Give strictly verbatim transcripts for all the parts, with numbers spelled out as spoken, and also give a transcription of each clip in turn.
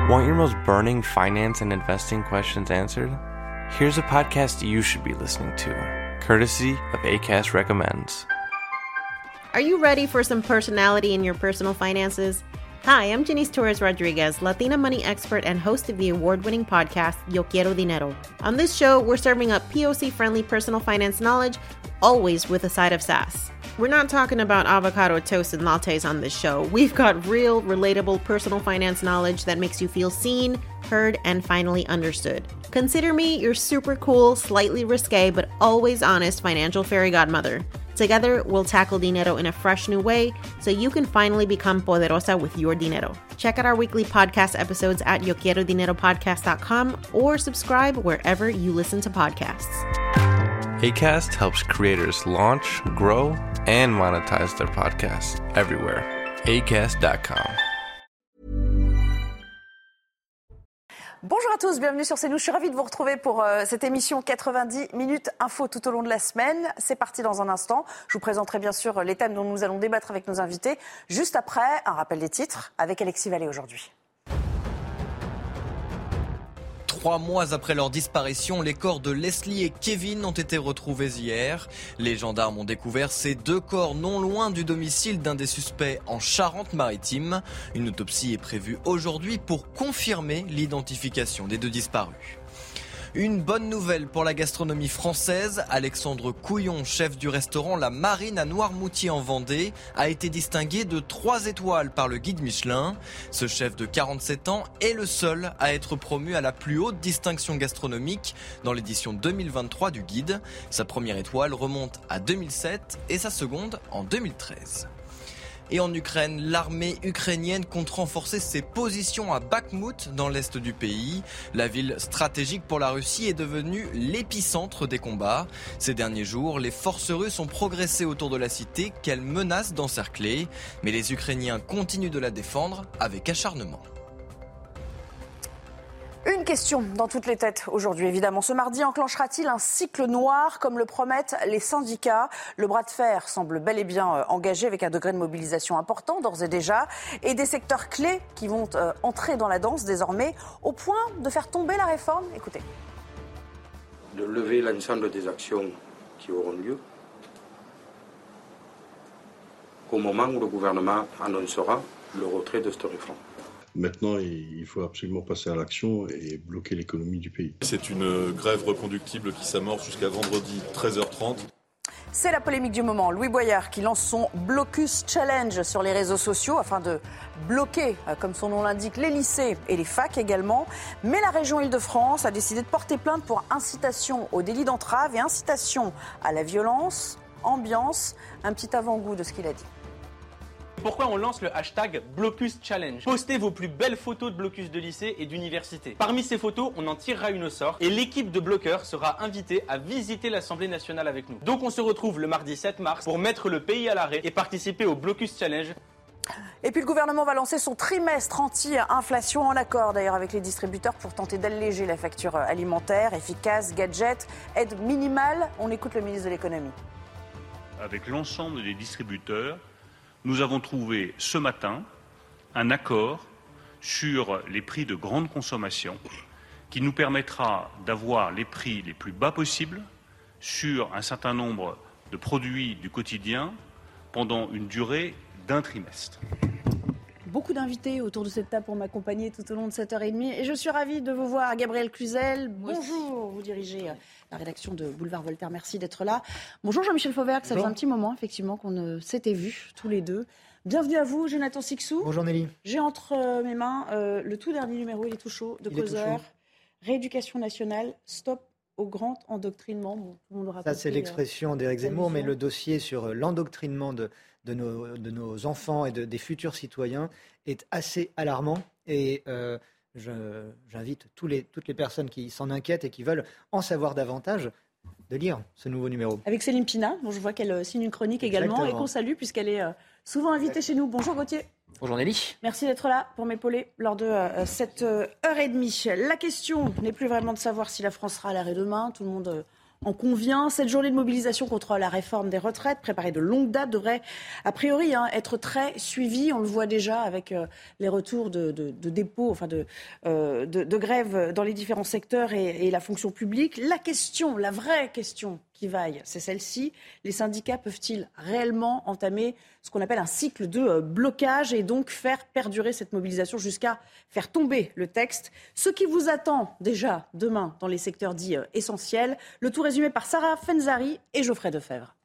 Want your most burning finance and investing questions answered? Here's a podcast you should be listening to, courtesy of Acast Recommends. Are you ready for some personality in your personal finances? Hi, I'm Janice Torres-Rodriguez, Latina money expert and host of the award-winning podcast, Yo Quiero Dinero. On this show, we're serving up P O C-friendly personal finance knowledge, always with a side of sass. We're not talking about avocado toast and lattes on this show. We've got real, relatable personal finance knowledge that makes you feel seen, heard, and finally understood. Consider me your super cool, slightly risque, but always honest financial fairy godmother. Together, we'll tackle dinero in a fresh new way so you can finally become poderosa with your dinero. Check out our weekly podcast episodes at yo quiero dinero podcast dot com or subscribe wherever you listen to podcasts. Acast helps creators launch, grow, and monetize their podcasts everywhere. acast dot com. Bonjour à tous, bienvenue sur CNews. Je suis ravie de vous retrouver pour euh, cette émission quatre-vingt-dix minutes info tout au long de la semaine. C'est parti dans un instant. Je vous présenterai bien sûr les thèmes dont nous allons débattre avec nos invités. Juste après, un rappel des titres avec Alexis Vallée aujourd'hui. Trois mois après leur disparition, les corps de Leslie et Kevin ont été retrouvés hier. Les gendarmes ont découvert ces deux corps non loin du domicile d'un des suspects en Charente-Maritime. Une autopsie est prévue aujourd'hui pour confirmer l'identification des deux disparus. Une bonne nouvelle pour la gastronomie française. Alexandre Couillon, chef du restaurant La Marine à Noirmoutier en Vendée, a été distingué de trois étoiles par le guide Michelin. Ce chef de quarante-sept ans est le seul à être promu à la plus haute distinction gastronomique dans l'édition deux mille vingt-trois du guide. Sa première étoile remonte à deux mille sept et sa seconde en deux mille treize. Et en Ukraine, l'armée ukrainienne compte renforcer ses positions à Bakhmout, dans l'est du pays. La ville stratégique pour la Russie est devenue l'épicentre des combats. Ces derniers jours, les forces russes ont progressé autour de la cité qu'elles menacent d'encercler. Mais les Ukrainiens continuent de la défendre avec acharnement. Une question dans toutes les têtes aujourd'hui, évidemment. Ce mardi enclenchera-t-il un cycle noir comme le promettent les syndicats ? Le bras de fer semble bel et bien engagé avec un degré de mobilisation important d'ores et déjà et des secteurs clés qui vont euh, entrer dans la danse désormais au point de faire tomber la réforme. Écoutez. De lever l'ensemble des actions qui auront lieu au moment où le gouvernement annoncera le retrait de cette réforme. Maintenant, il faut absolument passer à l'action et bloquer l'économie du pays. C'est une grève reconductible qui s'amorce jusqu'à vendredi treize heures trente. C'est la polémique du moment. Louis Boyard qui lance son Blocus Challenge sur les réseaux sociaux afin de bloquer, comme son nom l'indique, les lycées et les facs également. Mais la région Île-de-France a décidé de porter plainte pour incitation au délit d'entrave et incitation à la violence, ambiance. Un petit avant-goût de ce qu'il a dit. Pourquoi on lance le hashtag Blocus Challenge ? Postez vos plus belles photos de blocus de lycée et d'université. Parmi ces photos, on en tirera une au sort et l'équipe de bloqueurs sera invitée à visiter l'Assemblée nationale avec nous. Donc on se retrouve le mardi sept mars pour mettre le pays à l'arrêt et participer au Blocus Challenge. Et puis le gouvernement va lancer son trimestre anti-inflation en accord d'ailleurs avec les distributeurs pour tenter d'alléger la facture alimentaire, efficace, gadget, aide minimale. On écoute le ministre de l'économie. Avec l'ensemble des distributeurs, nous avons trouvé ce matin un accord sur les prix de grande consommation qui nous permettra d'avoir les prix les plus bas possibles sur un certain nombre de produits du quotidien pendant une durée d'un trimestre. Beaucoup d'invités autour de cette table pour m'accompagner tout au long de cette heure trente et je suis ravie de vous voir. Gabriel Cluzel, bonjour, vous dirigez la rédaction de Boulevard Voltaire, merci d'être là. Bonjour Jean-Michel Fauvergue, ça faisait un petit moment effectivement qu'on ne s'était vus tous les deux. Bienvenue à vous, Jonathan Sixou. Bonjour Nelly. J'ai entre euh, mes mains euh, le tout dernier numéro, il est tout chaud, de Causeur, Rééducation nationale, stop au grand endoctrinement. Bon, tout le monde aura Ça c'est l'expression euh, d'Éric Zemmour, mais le dossier sur l'endoctrinement de, de, nos, de nos enfants et de, des futurs citoyens est assez alarmant et euh, je, j'invite tous les, toutes les personnes qui s'en inquiètent et qui veulent en savoir davantage de lire ce nouveau numéro. Avec Céline Pina, dont je vois qu'elle signe une chronique également. Exactement. Et qu'on salue puisqu'elle est euh, souvent invitée chez nous. Bonjour Gauthier. Bonjour Nelly. Merci d'être là pour m'épauler lors de euh, cette euh, heure et demie. La question n'est plus vraiment de savoir si la France sera à l'arrêt demain. Tout le monde euh, en convient. Cette journée de mobilisation contre la réforme des retraites, préparée de longue date, devrait a priori hein, être très suivie. On le voit déjà avec euh, les retours de, de, de dépôts, enfin de, euh, de, de grèves dans les différents secteurs et, et la fonction publique. La question, la vraie question qui vaille, c'est celle-ci. Les syndicats peuvent-ils réellement entamer ce qu'on appelle un cycle de euh, blocage et donc faire perdurer cette mobilisation jusqu'à faire tomber le texte? Ce qui vous attend déjà demain dans les secteurs dits euh, essentiels. Le tout résumé par Sarah Fenzari et Geoffrey Defebvre.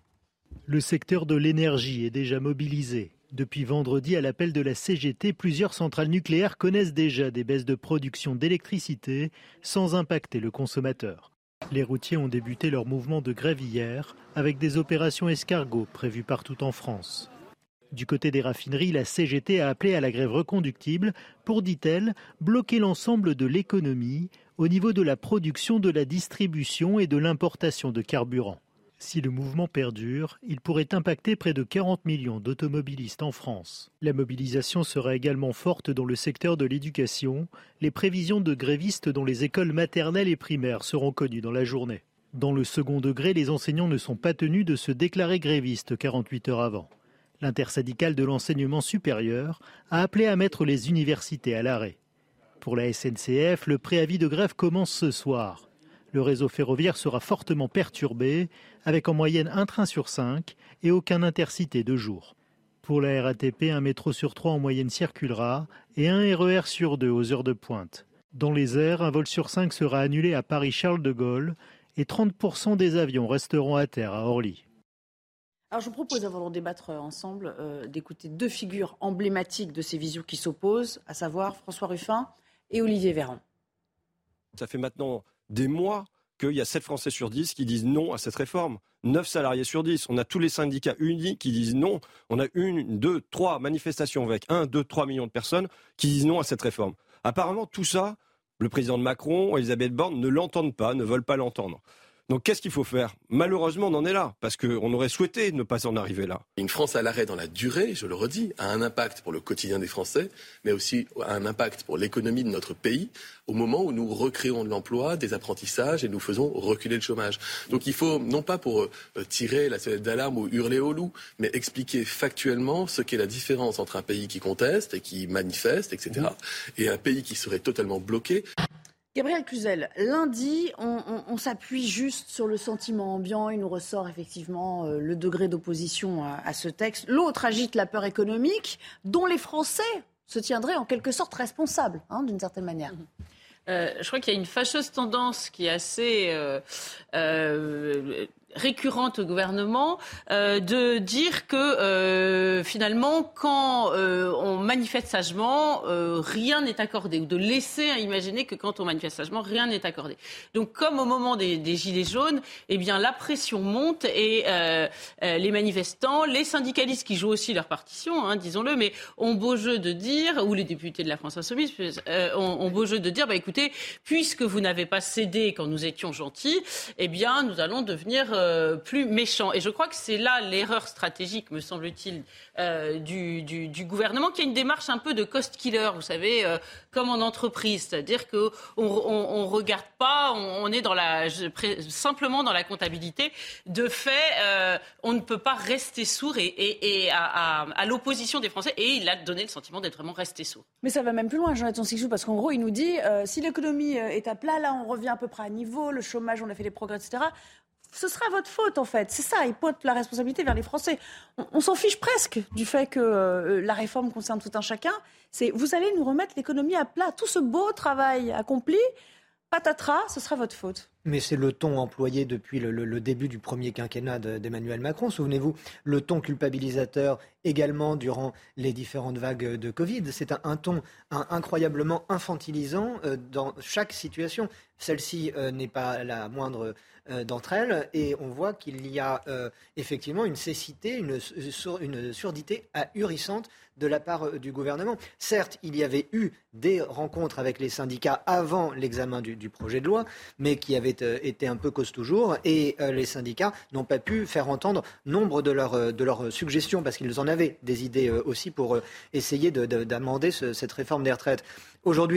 Le secteur de l'énergie est déjà mobilisé. Depuis vendredi, à l'appel de la C G T, plusieurs centrales nucléaires connaissent déjà des baisses de production d'électricité sans impacter le consommateur. Les routiers ont débuté leur mouvement de grève hier avec des opérations escargots prévues partout en France. Du côté des raffineries, la C G T a appelé à la grève reconductible pour, dit-elle, bloquer l'ensemble de l'économie au niveau de la production, de la distribution et de l'importation de carburant. Si le mouvement perdure, il pourrait impacter près de quarante millions d'automobilistes en France. La mobilisation sera également forte dans le secteur de l'éducation. Les prévisions de grévistes dans les écoles maternelles et primaires seront connues dans la journée. Dans le second degré, les enseignants ne sont pas tenus de se déclarer grévistes quarante-huit heures avant. L'intersyndicale de l'enseignement supérieur a appelé à mettre les universités à l'arrêt. Pour la S N C F, le préavis de grève commence ce soir. Le réseau ferroviaire sera fortement perturbé, avec en moyenne un train sur cinq et aucun intercité de jour. Pour la R A T P, un métro sur trois en moyenne circulera et un R E R sur deux aux heures de pointe. Dans les airs, un vol sur cinq sera annulé à Paris-Charles de Gaulle et trente pour cent des avions resteront à terre à Orly. Alors je vous propose, avant d'en débattre ensemble, euh, d'écouter deux figures emblématiques de ces visions qui s'opposent, à savoir François Ruffin et Olivier Véran. Ça fait maintenant des mois qu'il y a sept Français sur dix qui disent non à cette réforme. neuf salariés sur dix. On a tous les syndicats unis qui disent non. On a une, deux, trois manifestations avec un, deux, trois millions de personnes qui disent non à cette réforme. Apparemment, tout ça, le président Macron, Elisabeth Borne ne l'entendent pas, ne veulent pas l'entendre. Donc qu'est-ce qu'il faut faire ? Malheureusement, on en est là, parce qu'on aurait souhaité ne pas en arriver là. Une France à l'arrêt dans la durée, je le redis, a un impact pour le quotidien des Français, mais aussi a un impact pour l'économie de notre pays, au moment où nous recréons de l'emploi, des apprentissages et nous faisons reculer le chômage. Donc il faut, non pas pour tirer la sonnette d'alarme ou hurler au loup, mais expliquer factuellement ce qu'est la différence entre un pays qui conteste et qui manifeste, et cetera, mmh. et un pays qui serait totalement bloqué. Gabriel Cluzel, lundi, on, on, on s'appuie juste sur le sentiment ambiant. Il nous ressort effectivement euh, le degré d'opposition à, à ce texte. L'autre agite la peur économique, dont les Français se tiendraient en quelque sorte responsables, hein, d'une certaine manière. Euh, je crois qu'il y a une fâcheuse tendance qui est assez euh, euh, récurrente au gouvernement euh, de dire que euh, finalement quand euh, on manifeste sagement euh, rien n'est accordé, ou de laisser imaginer que quand on manifeste sagement rien n'est accordé. Donc comme au moment des, des gilets jaunes, eh bien la pression monte et euh, euh, les manifestants, les syndicalistes qui jouent aussi leur partition, hein, disons-le, mais ont beau jeu de dire, ou les députés de la France Insoumise euh, ont, ont beau jeu de dire, bah écoutez, puisque vous n'avez pas cédé quand nous étions gentils, eh bien nous allons devenir euh, plus méchant. Et je crois que c'est là l'erreur stratégique, me semble-t-il, euh, du, du, du gouvernement, qui a une démarche un peu de cost killer, vous savez, euh, comme en entreprise. C'est-à-dire qu'on on, on regarde pas, on, on est dans la, je, pré, simplement dans la comptabilité. De fait, euh, on ne peut pas rester sourd et, et, et à, à, à l'opposition des Français. Et il a donné le sentiment d'être vraiment resté sourd. Mais ça va même plus loin, Jonathan Sixou, parce qu'en gros, il nous dit, euh, si l'économie est à plat, là, on revient à peu près à niveau, le chômage, on a fait des progrès, et cetera, ce sera votre faute, en fait. C'est ça, il pointe la responsabilité vers les Français. On, on s'en fiche presque du fait que euh, la réforme concerne tout un chacun. C'est, vous allez nous remettre l'économie à plat. Tout ce beau travail accompli, patatras, ce sera votre faute. Mais c'est le ton employé depuis le, le, le début du premier quinquennat de, d'Emmanuel Macron. Souvenez-vous, le ton culpabilisateur également durant les différentes vagues de Covid. C'est un, un ton un, incroyablement infantilisant euh, dans chaque situation. Celle-ci euh, n'est pas la moindre euh, d'entre elles. Et on voit qu'il y a euh, effectivement une cécité, une, une surdité ahurissante de la part du gouvernement. Certes, il y avait eu des rencontres avec les syndicats avant l'examen du, du projet de loi, mais qui avaient euh, été un peu cause toujours, et euh, les syndicats n'ont pas pu faire entendre nombre de leurs, de leurs suggestions, parce qu'ils en avaient des idées euh, aussi pour euh, essayer de, de, d'amender ce, cette réforme des retraites. Aujourd'hui,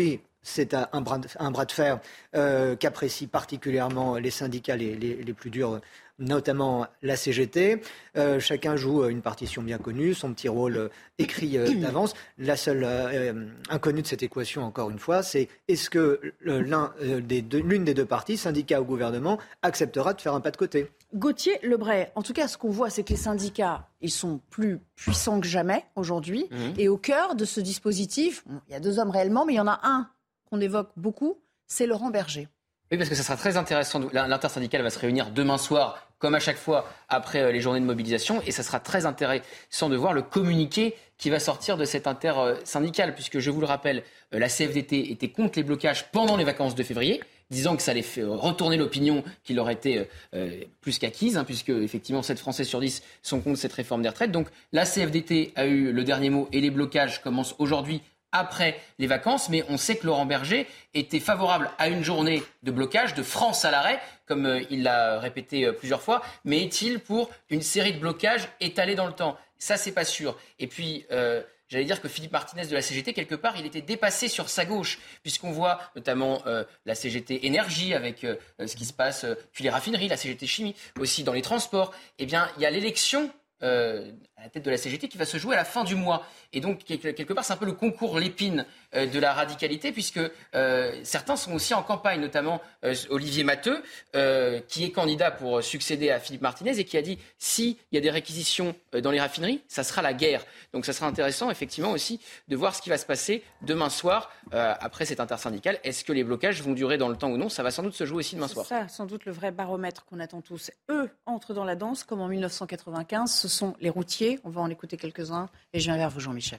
c'est un bras de, un bras de fer euh, qu'apprécient particulièrement les syndicats les, les, les plus durs, notamment la C G T. Euh, chacun joue une partition bien connue, son petit rôle euh, écrit euh, d'avance. La seule euh, inconnue de cette équation, encore une fois, c'est est-ce que euh, l'un, euh, des deux, l'une des deux parties, syndicat ou gouvernement, acceptera de faire un pas de côté ? Gauthier Lebray, en tout cas, ce qu'on voit, c'est que les syndicats, ils sont plus puissants que jamais aujourd'hui. Mmh. Et au cœur de ce dispositif, il y a deux hommes réellement, mais il y en a un qu'on évoque beaucoup, c'est Laurent Berger. Oui, parce que ça sera très intéressant. L'intersyndicale va se réunir demain soir, comme à chaque fois, après les journées de mobilisation. Et ça sera très intéressant de voir le communiqué qui va sortir de cette intersyndicale. Puisque, je vous le rappelle, la C F D T était contre les blocages pendant les vacances de février, disant que ça allait retourner l'opinion qui leur était euh, plus qu'acquise, hein, puisque effectivement sept Français sur dix sont contre cette réforme des retraites. Donc la C F D T a eu le dernier mot et les blocages commencent aujourd'hui après les vacances, mais on sait que Laurent Berger était favorable à une journée de blocage, de France à l'arrêt, comme euh, il l'a répété euh, plusieurs fois, mais est-il pour une série de blocages étalés dans le temps ? Ça, c'est pas sûr. Et puis, euh, j'allais dire que Philippe Martinez de la C G T, quelque part, il était dépassé sur sa gauche, puisqu'on voit notamment euh, la C G T Énergie avec euh, ce qui se passe, euh, puis les raffineries, la C G T Chimie, aussi dans les transports. Eh bien, il y a l'élection Euh, à la tête de la C G T qui va se jouer à la fin du mois. Et donc, quelque part, c'est un peu le concours Lépine euh, de la radicalité, puisque euh, certains sont aussi en campagne, notamment euh, Olivier Matteux, euh, qui est candidat pour succéder à Philippe Martinez et qui a dit s'il y a des réquisitions euh, dans les raffineries, ça sera la guerre. Donc, ça sera intéressant, effectivement, aussi de voir ce qui va se passer demain soir euh, après cette intersyndicale. Est-ce que les blocages vont durer dans le temps ou non ? Ça va sans doute se jouer aussi demain soir. C'est ça, sans doute le vrai baromètre qu'on attend tous. Eux entrent dans la danse, comme en dix-neuf cent quatre-vingt-quinze. Ce sont les routiers. On va en écouter quelques-uns. Et je viens vers vous, Jean-Michel.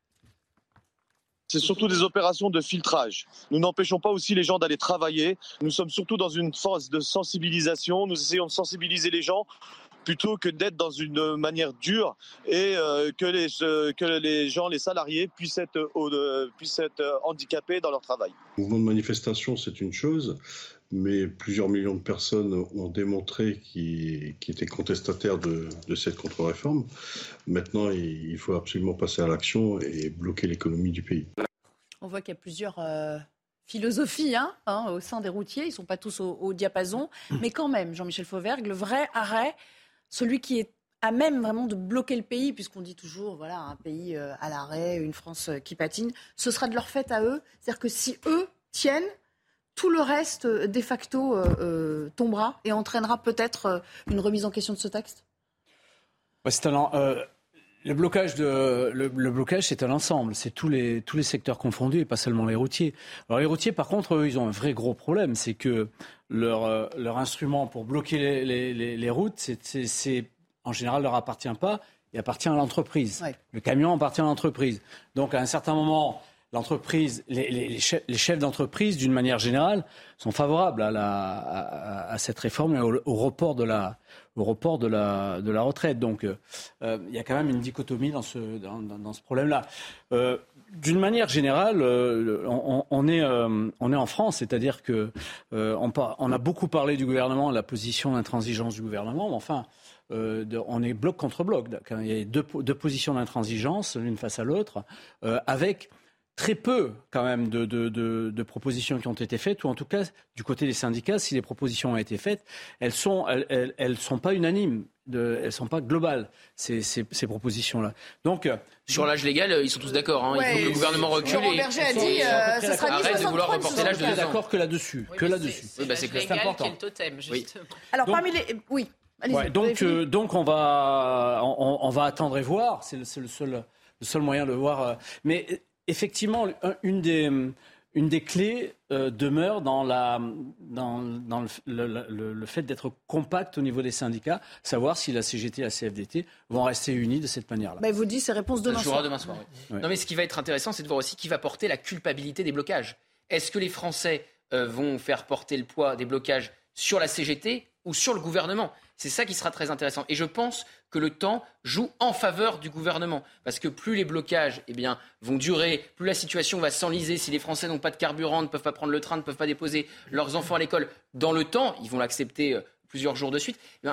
C'est surtout des opérations de filtrage. Nous n'empêchons pas aussi les gens d'aller travailler. Nous sommes surtout dans une phase de sensibilisation. Nous essayons de sensibiliser les gens plutôt que d'être dans une manière dure et euh, que, les, euh, que les gens, les salariés, puissent être, euh, puissent être handicapés dans leur travail. Le mouvement de manifestation, c'est une chose, mais plusieurs millions de personnes ont démontré qu'ils, qu'ils étaient contestataires de, de cette contre-réforme. Maintenant, il faut absolument passer à l'action et bloquer l'économie du pays. On voit qu'il y a plusieurs euh, philosophies hein, hein, au sein des routiers. Ils ne sont pas tous au, au diapason. Mais quand même, Jean-Michel Fauvergue, le vrai arrêt, celui qui est à même vraiment de bloquer le pays, puisqu'on dit toujours, voilà, un pays euh, à l'arrêt, une France euh, qui patine, ce sera de leur fait à eux. C'est-à-dire que si eux tiennent, tout le reste, euh, de facto, euh, euh, tombera et entraînera peut-être euh, une remise en question de ce texte. Ouais, c'est un, euh, le blocage, de, le, le blocage, c'est un ensemble. C'est tous les, tous les secteurs confondus et pas seulement les routiers. Alors les routiers, par contre, eux, ils ont un vrai gros problème. C'est que leur, euh, leur instrument pour bloquer les, les, les, les routes, c'est, c'est, c'est, en général, leur appartient pas. Il appartient à l'entreprise. Ouais. Le camion appartient à l'entreprise. Donc, à un certain moment, l'entreprise, les, les, les, chefs, les chefs d'entreprise, d'une manière générale, sont favorables à, la, à, à cette réforme et au, au report de la, au report de la, de la retraite. Donc, euh, il y a quand même une dichotomie dans ce, dans, dans, dans ce problème-là. Euh, d'une manière générale, euh, on, on, est, euh, on est en France, c'est-à-dire que euh, on, par, on a beaucoup parlé du gouvernement, de la position d'intransigeance du gouvernement, mais enfin, euh, de, on est bloc contre bloc. Il y a deux, deux positions d'intransigeance, l'une face à l'autre, euh, avec très peu, quand même, de, de, de, de propositions qui ont été faites, ou en tout cas, du côté des syndicats, si les propositions ont été faites, elles sont, elles, elles, elles sont pas unanimes, de, elles sont pas globales, ces, ces, ces propositions-là. Donc, sur l'âge légal, ils sont tous d'accord. Hein. Ouais, il faut que le gouvernement recule. Laurent Berger a dit, euh, ça sera arrête de vouloir reporter l'âge de deux ans. D'accord que là-dessus, oui, que là-dessus. C'est, oui, bah, c'est, c'est important. Qui est le totem, justement. Oui. Alors donc, parmi les, oui. Ouais, donc, euh, donc on va, on, on va attendre et voir. C'est le, c'est le seul, le seul moyen de voir. Mais effectivement, une des, une des clés euh, demeure dans, la, dans, dans le, le, le, le fait d'être compact au niveau des syndicats, savoir si la C G T et la C F D T vont rester unis de cette manière-là. Bah, vous dites ces réponses demain soir. demain soir, oui. Ouais. Non, mais ce qui va être intéressant, c'est de voir aussi qui va porter la culpabilité des blocages. Est-ce que les Français euh, vont faire porter le poids des blocages sur la C G T ou sur le gouvernement ? C'est ça qui sera très intéressant. Et je pense que le temps joue en faveur du gouvernement. Parce que plus les blocages eh bien, vont durer, plus la situation va s'enliser. Si les Français n'ont pas de carburant, ne peuvent pas prendre le train, ne peuvent pas déposer leurs enfants à l'école dans le temps, ils vont l'accepter plusieurs jours de suite. Eh bien,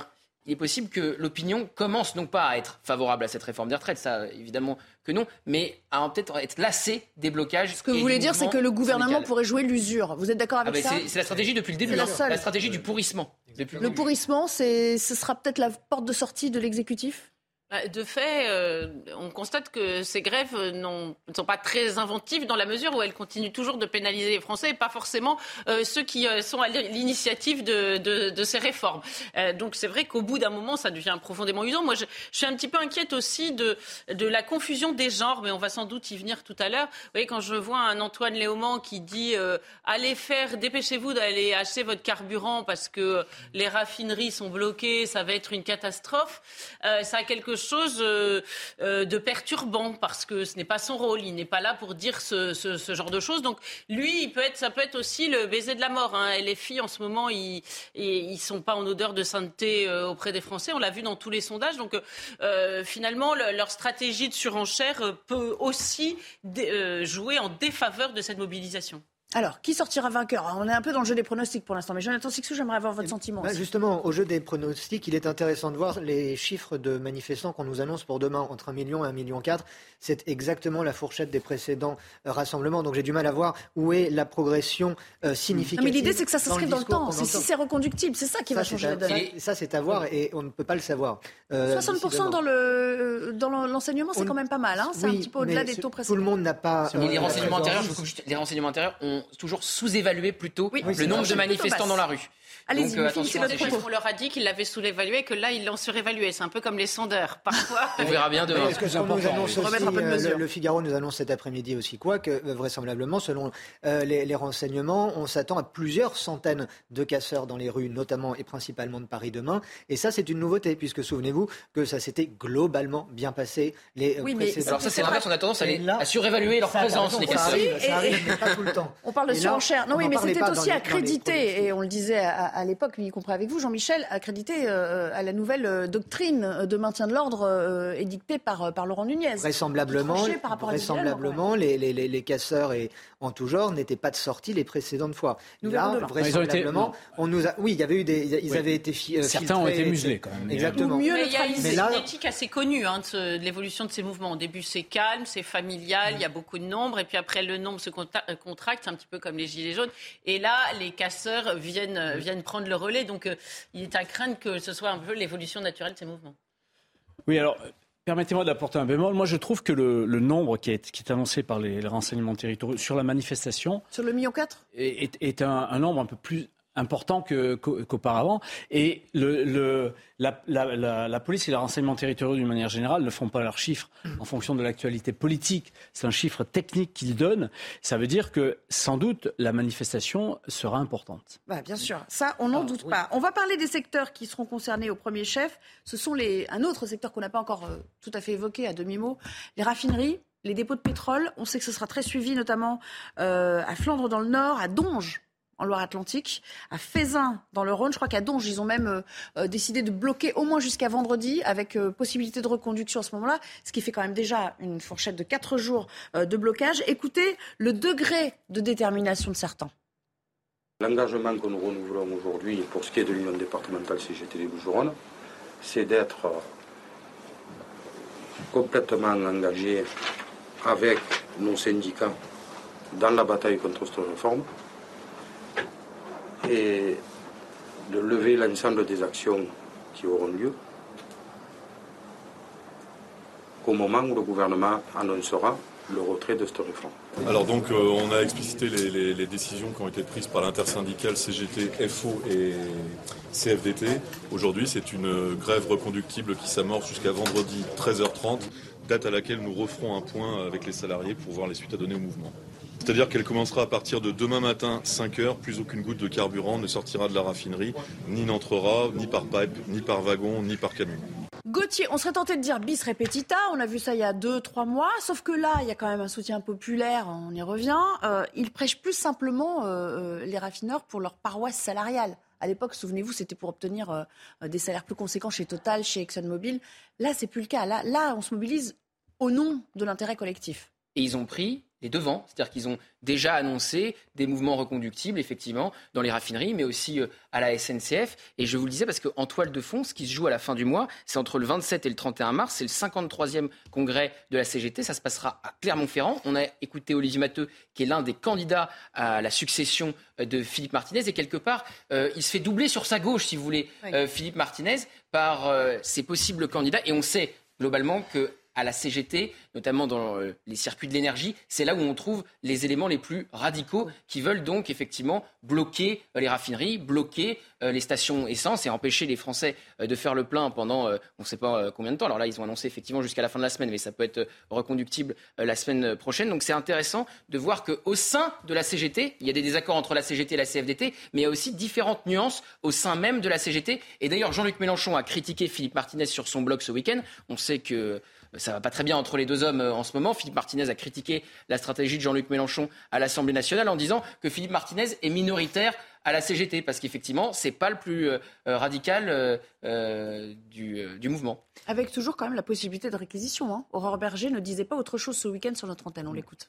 il est possible que l'opinion commence non pas à être favorable à cette réforme des retraites, ça évidemment que non, mais à peut-être être lassée des blocages. Ce que vous voulez dire, c'est que le gouvernement syndical. pourrait jouer l'usure. Vous êtes d'accord avec ah ben ça c'est, c'est la stratégie depuis le début, la, la stratégie du pourrissement. Le, le pourrissement, c'est, ce sera peut-être la porte de sortie de l'exécutif ? De fait, euh, on constate que ces grèves n'ont, ne sont pas très inventives dans la mesure où elles continuent toujours de pénaliser les Français et pas forcément euh, ceux qui euh, sont à l'initiative de, de, de ces réformes. Euh, donc c'est vrai qu'au bout d'un moment, ça devient profondément usant. Moi, je, je suis un petit peu inquiète aussi de, de la confusion des genres, mais on va sans doute y venir tout à l'heure. Vous voyez, quand je vois un Antoine Léaumont qui dit euh, « Allez faire, dépêchez-vous d'aller acheter votre carburant parce que les raffineries sont bloquées, ça va être une catastrophe euh, », ça a quelque chose chose euh, euh, de perturbant parce que ce n'est pas son rôle, il n'est pas là pour dire ce, ce, ce genre de choses. Donc lui, il peut être, ça peut être aussi le baiser de la mort. Hein. Et les filles, en ce moment, ils ne sont pas en odeur de sainteté euh, auprès des Français. On l'a vu dans tous les sondages. Donc euh, finalement, le, leur stratégie de surenchère peut aussi dé, euh, jouer en défaveur de cette mobilisation. Alors, qui sortira vainqueur ? On est un peu dans le jeu des pronostics pour l'instant, mais Jonathan Sicsou, j'aimerais avoir votre sentiment. Bah justement, au jeu des pronostics, il est intéressant de voir les chiffres de manifestants qu'on nous annonce pour demain, entre un million et un million quatre. C'est exactement la fourchette des précédents euh, rassemblements, donc j'ai du mal à voir où est la progression euh, significative. Non, mais l'idée, c'est que ça s'inscrive dans le, dans le temps, c'est si c'est reconductible, c'est ça qui ça, va changer la donne. Ça, c'est à voir et on ne peut pas le savoir. Euh, soixante pour cent dans, le, dans l'enseignement, c'est on... quand même pas mal, hein. C'est oui, un petit peu au-delà des taux précédents. Tout le monde n'a pas... Euh, les, renseignements intérieurs, je les renseignements intérieurs ont toujours sous-évalué plutôt oui, le nombre de manifestants dans la rue. Allez-y, euh, finissez votre propos. On leur a dit qu'ils l'avaient sous-évalué et que là, ils l'ont surévalué. C'est un peu comme les sondeurs, parfois. On verra bien demain. Parce que ce qu'on nous annonce aussi, le, le Figaro nous annonce cet après-midi aussi quoi que, euh, vraisemblablement, selon euh, les, les renseignements, on s'attend à plusieurs centaines de casseurs dans les rues, notamment et principalement de Paris demain. Et ça, c'est une nouveauté, puisque souvenez-vous que ça s'était globalement bien passé les oui, précédents. Alors ça, c'est l'inverse, on a tendance à, les, là, à surévaluer leur présence, les casseurs. Ça arrive, ça arrive, mais pas tout le temps. On parle de surenchère. Non, oui, mais c'était aussi accrédité, et on le disait à, à l'époque, y compris avec vous, Jean-Michel, accrédité euh, à la nouvelle euh, doctrine de maintien de l'ordre euh, édictée par, par Laurent Nunez. Vraisemblablement, vraisemblablement les, les, les, les casseurs et en tout genre n'étaient pas de sortie les précédentes fois. Nous Là, vraisemblablement, été... on nous a... oui, il y avait eu des, ils oui. avaient été fi... Certains filtrés, ont été muselés quand même. Exactement. Mais il y a une cinétique assez connue hein, de, de l'évolution de ces mouvements. Au début, c'est calme, c'est familial, il y a beaucoup de nombres, et puis après, le nombre se contracte, un petit peu comme les gilets jaunes. Et là, les casseurs viennent, viennent prendre le relais. Donc, euh, il est à craindre que ce soit un peu l'évolution naturelle de ces mouvements. Oui, alors, permettez-moi d'apporter un bémol. Moi, je trouve que le, le nombre qui est, qui est annoncé par les, les renseignements territoriaux sur la manifestation... Sur le million quatre est, est, est un, un nombre un peu plus important que, qu'auparavant. Et le, le, la, la, la, la police et les renseignements territoriaux, d'une manière générale, ne font pas leurs chiffres en fonction de l'actualité politique. C'est un chiffre technique qu'ils donnent. Ça veut dire que, sans doute, la manifestation sera importante. Bah, bien sûr. Ça, on n'en ah, doute oui. pas. On va parler des secteurs qui seront concernés au premier chef. Ce sont les, un autre secteur qu'on n'a pas encore euh, tout à fait évoqué à demi-mot, les raffineries. Les dépôts de pétrole. On sait que ce sera très suivi, notamment euh, à Flandre dans le Nord, à Donge en Loire-Atlantique, à Fézin dans le Rhône. Je crois qu'à Donge, ils ont même euh, décidé de bloquer au moins jusqu'à vendredi, avec euh, possibilité de reconduction à ce moment-là, ce qui fait quand même déjà une fourchette de quatre jours euh, de blocage. Écoutez le degré de détermination de certains. L'engagement que nous renouvelons aujourd'hui pour ce qui est de l'union départementale C G T des Bouches-du-Rhône, c'est d'être complètement engagés avec nos syndicats dans la bataille contre cette réforme et de lever l'ensemble des actions qui auront lieu au moment où le gouvernement annoncera le retrait de cette réforme. Alors donc euh, on a explicité les, les, les décisions qui ont été prises par l'intersyndicale C G T, F O et C F D T. Aujourd'hui c'est une grève reconductible qui s'amorce jusqu'à vendredi treize heures trente, date à laquelle nous referons un point avec les salariés pour voir les suites à donner au mouvement. C'est-à-dire qu'elle commencera à partir de demain matin, cinq heures, plus aucune goutte de carburant ne sortira de la raffinerie, ni n'entrera, ni par pipe, ni par wagon, ni par camion. Gauthier, on serait tenté de dire bis repetita, on a vu ça il y a deux, trois mois, sauf que là, il y a quand même un soutien populaire, on y revient. Euh, ils prêchent plus simplement euh, les raffineurs pour leur paroisse salariale. À l'époque, souvenez-vous, c'était pour obtenir euh, des salaires plus conséquents chez Total, chez ExxonMobil. Là, c'est plus le cas. Là, là, on se mobilise au nom de l'intérêt collectif. et ils ont pris les devants, c'est-à-dire qu'ils ont déjà annoncé des mouvements reconductibles, effectivement, dans les raffineries, mais aussi euh, à la S N C F. Et je vous le disais parce qu'en toile de fond, ce qui se joue à la fin du mois, c'est entre le vingt-sept et le trente et un mars, c'est le cinquante-troisième congrès de la C G T, ça se passera à Clermont-Ferrand. On a écouté Olivier Matteux, qui est l'un des candidats à la succession de Philippe Martinez, et quelque part, euh, il se fait doubler sur sa gauche, si vous voulez, oui. euh, Philippe Martinez, par euh, ses possibles candidats. Et on sait globalement que à la C G T, notamment dans euh, les circuits de l'énergie, c'est là où on trouve les éléments les plus radicaux qui veulent donc effectivement bloquer euh, les raffineries, bloquer euh, les stations essence et empêcher les Français euh, de faire le plein pendant euh, on ne sait pas euh, combien de temps. Alors là, ils ont annoncé effectivement jusqu'à la fin de la semaine, mais ça peut être euh, reconductible euh, la semaine prochaine. Donc c'est intéressant de voir qu'au sein de la C G T, il y a des désaccords entre la C G T et la C F D T, mais il y a aussi différentes nuances au sein même de la C G T. Et d'ailleurs, Jean-Luc Mélenchon a critiqué Philippe Martinez sur son blog ce week-end. On sait que ça va pas très bien entre les deux hommes en ce moment. Philippe Martinez a critiqué la stratégie de Jean-Luc Mélenchon à l'Assemblée nationale en disant que Philippe Martinez est minoritaire à la C G T parce qu'effectivement, c'est pas le plus euh, radical euh, euh, du, euh, du mouvement. Avec toujours quand même la possibilité de réquisition. Hein. Aurore Berger ne disait pas autre chose ce week-end sur notre antenne. On l'écoute.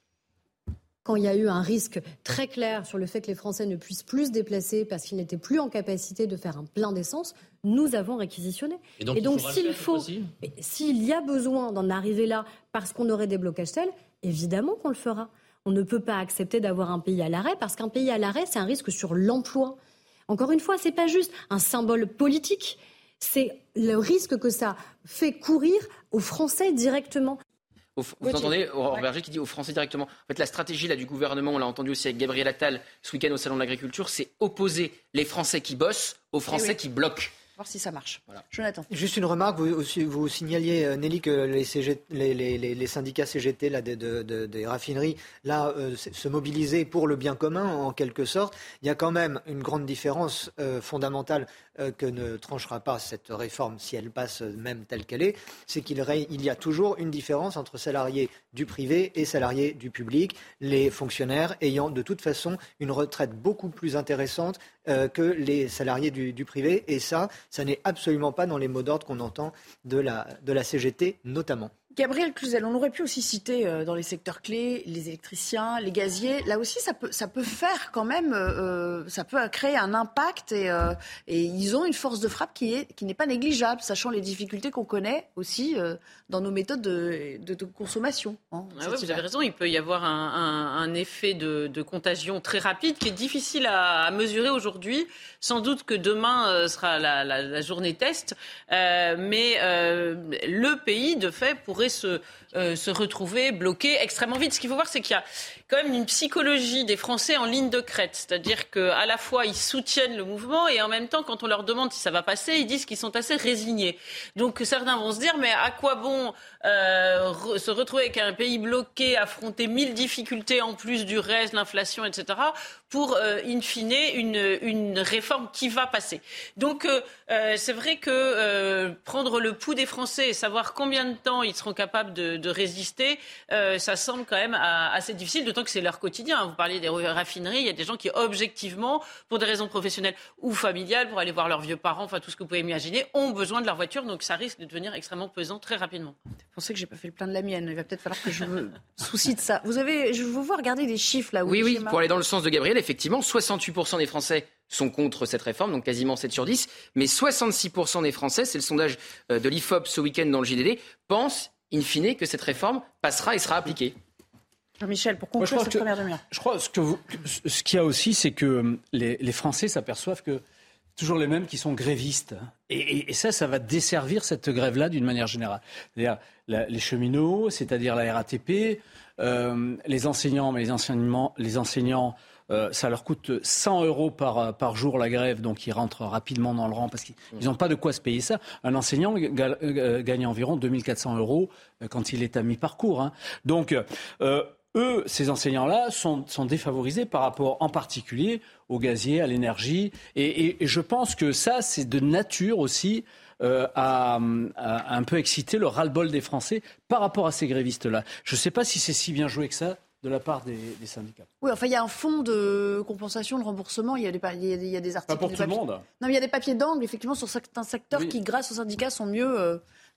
Quand il y a eu un risque très clair sur le fait que les Français ne puissent plus se déplacer parce qu'ils n'étaient plus en capacité de faire un plein d'essence, nous avons réquisitionné. Et donc, Et donc s'il faut, s'il y a besoin d'en arriver là parce qu'on aurait des blocages tels, évidemment qu'on le fera. On ne peut pas accepter d'avoir un pays à l'arrêt parce qu'un pays à l'arrêt, c'est un risque sur l'emploi. Encore une fois, c'est pas juste un symbole politique, c'est le risque que ça fait courir aux Français directement. Vous oui, entendez Aurore ouais. Berger qui dit aux Français directement. En fait, la stratégie là, du gouvernement, on l'a entendu aussi avec Gabriel Attal ce week-end au Salon de l'Agriculture, c'est opposer les Français qui bossent aux Français oui. qui bloquent. Voir si ça marche. Voilà. Jonathan. Juste une remarque, vous, vous signaliez, Nelly, que les, C G, les, les, les syndicats C G T là, de, de, de, des raffineries là, euh, se mobilisaient pour le bien commun, en quelque sorte. Il y a quand même une grande différence euh, fondamentale euh, que ne tranchera pas cette réforme si elle passe même telle qu'elle est, c'est qu'il il y a toujours une différence entre salariés du privé et salariés du public, les fonctionnaires ayant de toute façon une retraite beaucoup plus intéressante euh, que les salariés du, du privé, et ça, ça n'est absolument pas dans les mots d'ordre qu'on entend de la, de la C G T notamment. Gabriel Cluzel, on aurait pu aussi citer euh, dans les secteurs clés les électriciens, les gaziers. Là aussi, ça peut, ça peut faire quand même, euh, ça peut créer un impact et, euh, et ils ont une force de frappe qui, est, qui n'est pas négligeable, sachant les difficultés qu'on connaît aussi euh, dans nos méthodes de, de, de consommation. Hein, ah ouais, vous avez raison, il peut y avoir un, un, un effet de, de contagion très rapide qui est difficile à, à mesurer aujourd'hui. Sans doute que demain euh, sera la, la, la journée test, euh, mais euh, le pays, de fait, pourrait se, euh, se retrouver bloqué extrêmement vite. Ce qu'il faut voir, c'est qu'il y a quand même une psychologie des Français en ligne de crête. C'est-à-dire qu'à la fois, ils soutiennent le mouvement et en même temps, quand on leur demande si ça va passer, ils disent qu'ils sont assez résignés. Donc certains vont se dire, mais à quoi bon euh, re- se retrouver avec un pays bloqué, affronter mille difficultés en plus du reste, l'inflation, et cetera, pour, euh, in fine, une, une réforme qui va passer. Donc euh, euh, c'est vrai que euh, prendre le pouls des Français et savoir combien de temps ils seront capables de, de résister, euh, ça semble quand même à, assez difficile, d'autant que c'est leur quotidien. Vous parliez des raffineries, il y a des gens qui, objectivement, pour des raisons professionnelles ou familiales, pour aller voir leurs vieux parents, enfin tout ce que vous pouvez imaginer, ont besoin de leur voiture, donc ça risque de devenir extrêmement pesant très rapidement. Vous pensez que j'ai pas fait le plein de la mienne, il va peut-être falloir que je me soucie de ça. Vous avez, je vous vois regarder des chiffres là. Oui, oui, pour aller dans le sens de Gabriel, effectivement, soixante-huit pour cent des Français sont contre cette réforme, donc quasiment sept sur dix, mais soixante-six pour cent des Français, c'est le sondage de l'I F O P ce week-end dans le J D D, pensent, in fine, que cette réforme passera et sera appliquée. Jean-Michel, pour conclure Moi, cette que, première demi-heure. Je crois que ce, que vous, ce qu'il y a aussi, c'est que les, les Français s'aperçoivent que toujours les mêmes qui sont grévistes. Et, et, et ça, ça va desservir cette grève-là d'une manière générale. C'est-à-dire la, les cheminots, c'est-à-dire la R A T P, euh, les enseignants, mais les enseignements, les enseignants, euh, ça leur coûte cent euros par, par jour la grève, donc ils rentrent rapidement dans le rang parce qu'ils n'ont pas de quoi se payer ça. Un enseignant ga, euh, gagne environ deux mille quatre cents euros quand il est à mi-parcours. Hein. Donc, euh, eux, ces enseignants-là, sont, sont défavorisés par rapport en particulier au gazier, à l'énergie. Et, et, et je pense que ça, c'est de nature aussi euh, à, à un peu exciter le ras-le-bol des Français par rapport à ces grévistes-là. Je ne sais pas si c'est si bien joué que ça de la part des, des syndicats. Oui, enfin, il y a un fonds de compensation, de remboursement, il y a des, il y a, il y a des articles... Pas pour des tout papiers. le monde. Non, mais il y a des papiers d'angle, effectivement, sur certains secteurs oui. qui, grâce aux syndicats, sont mieux... Euh,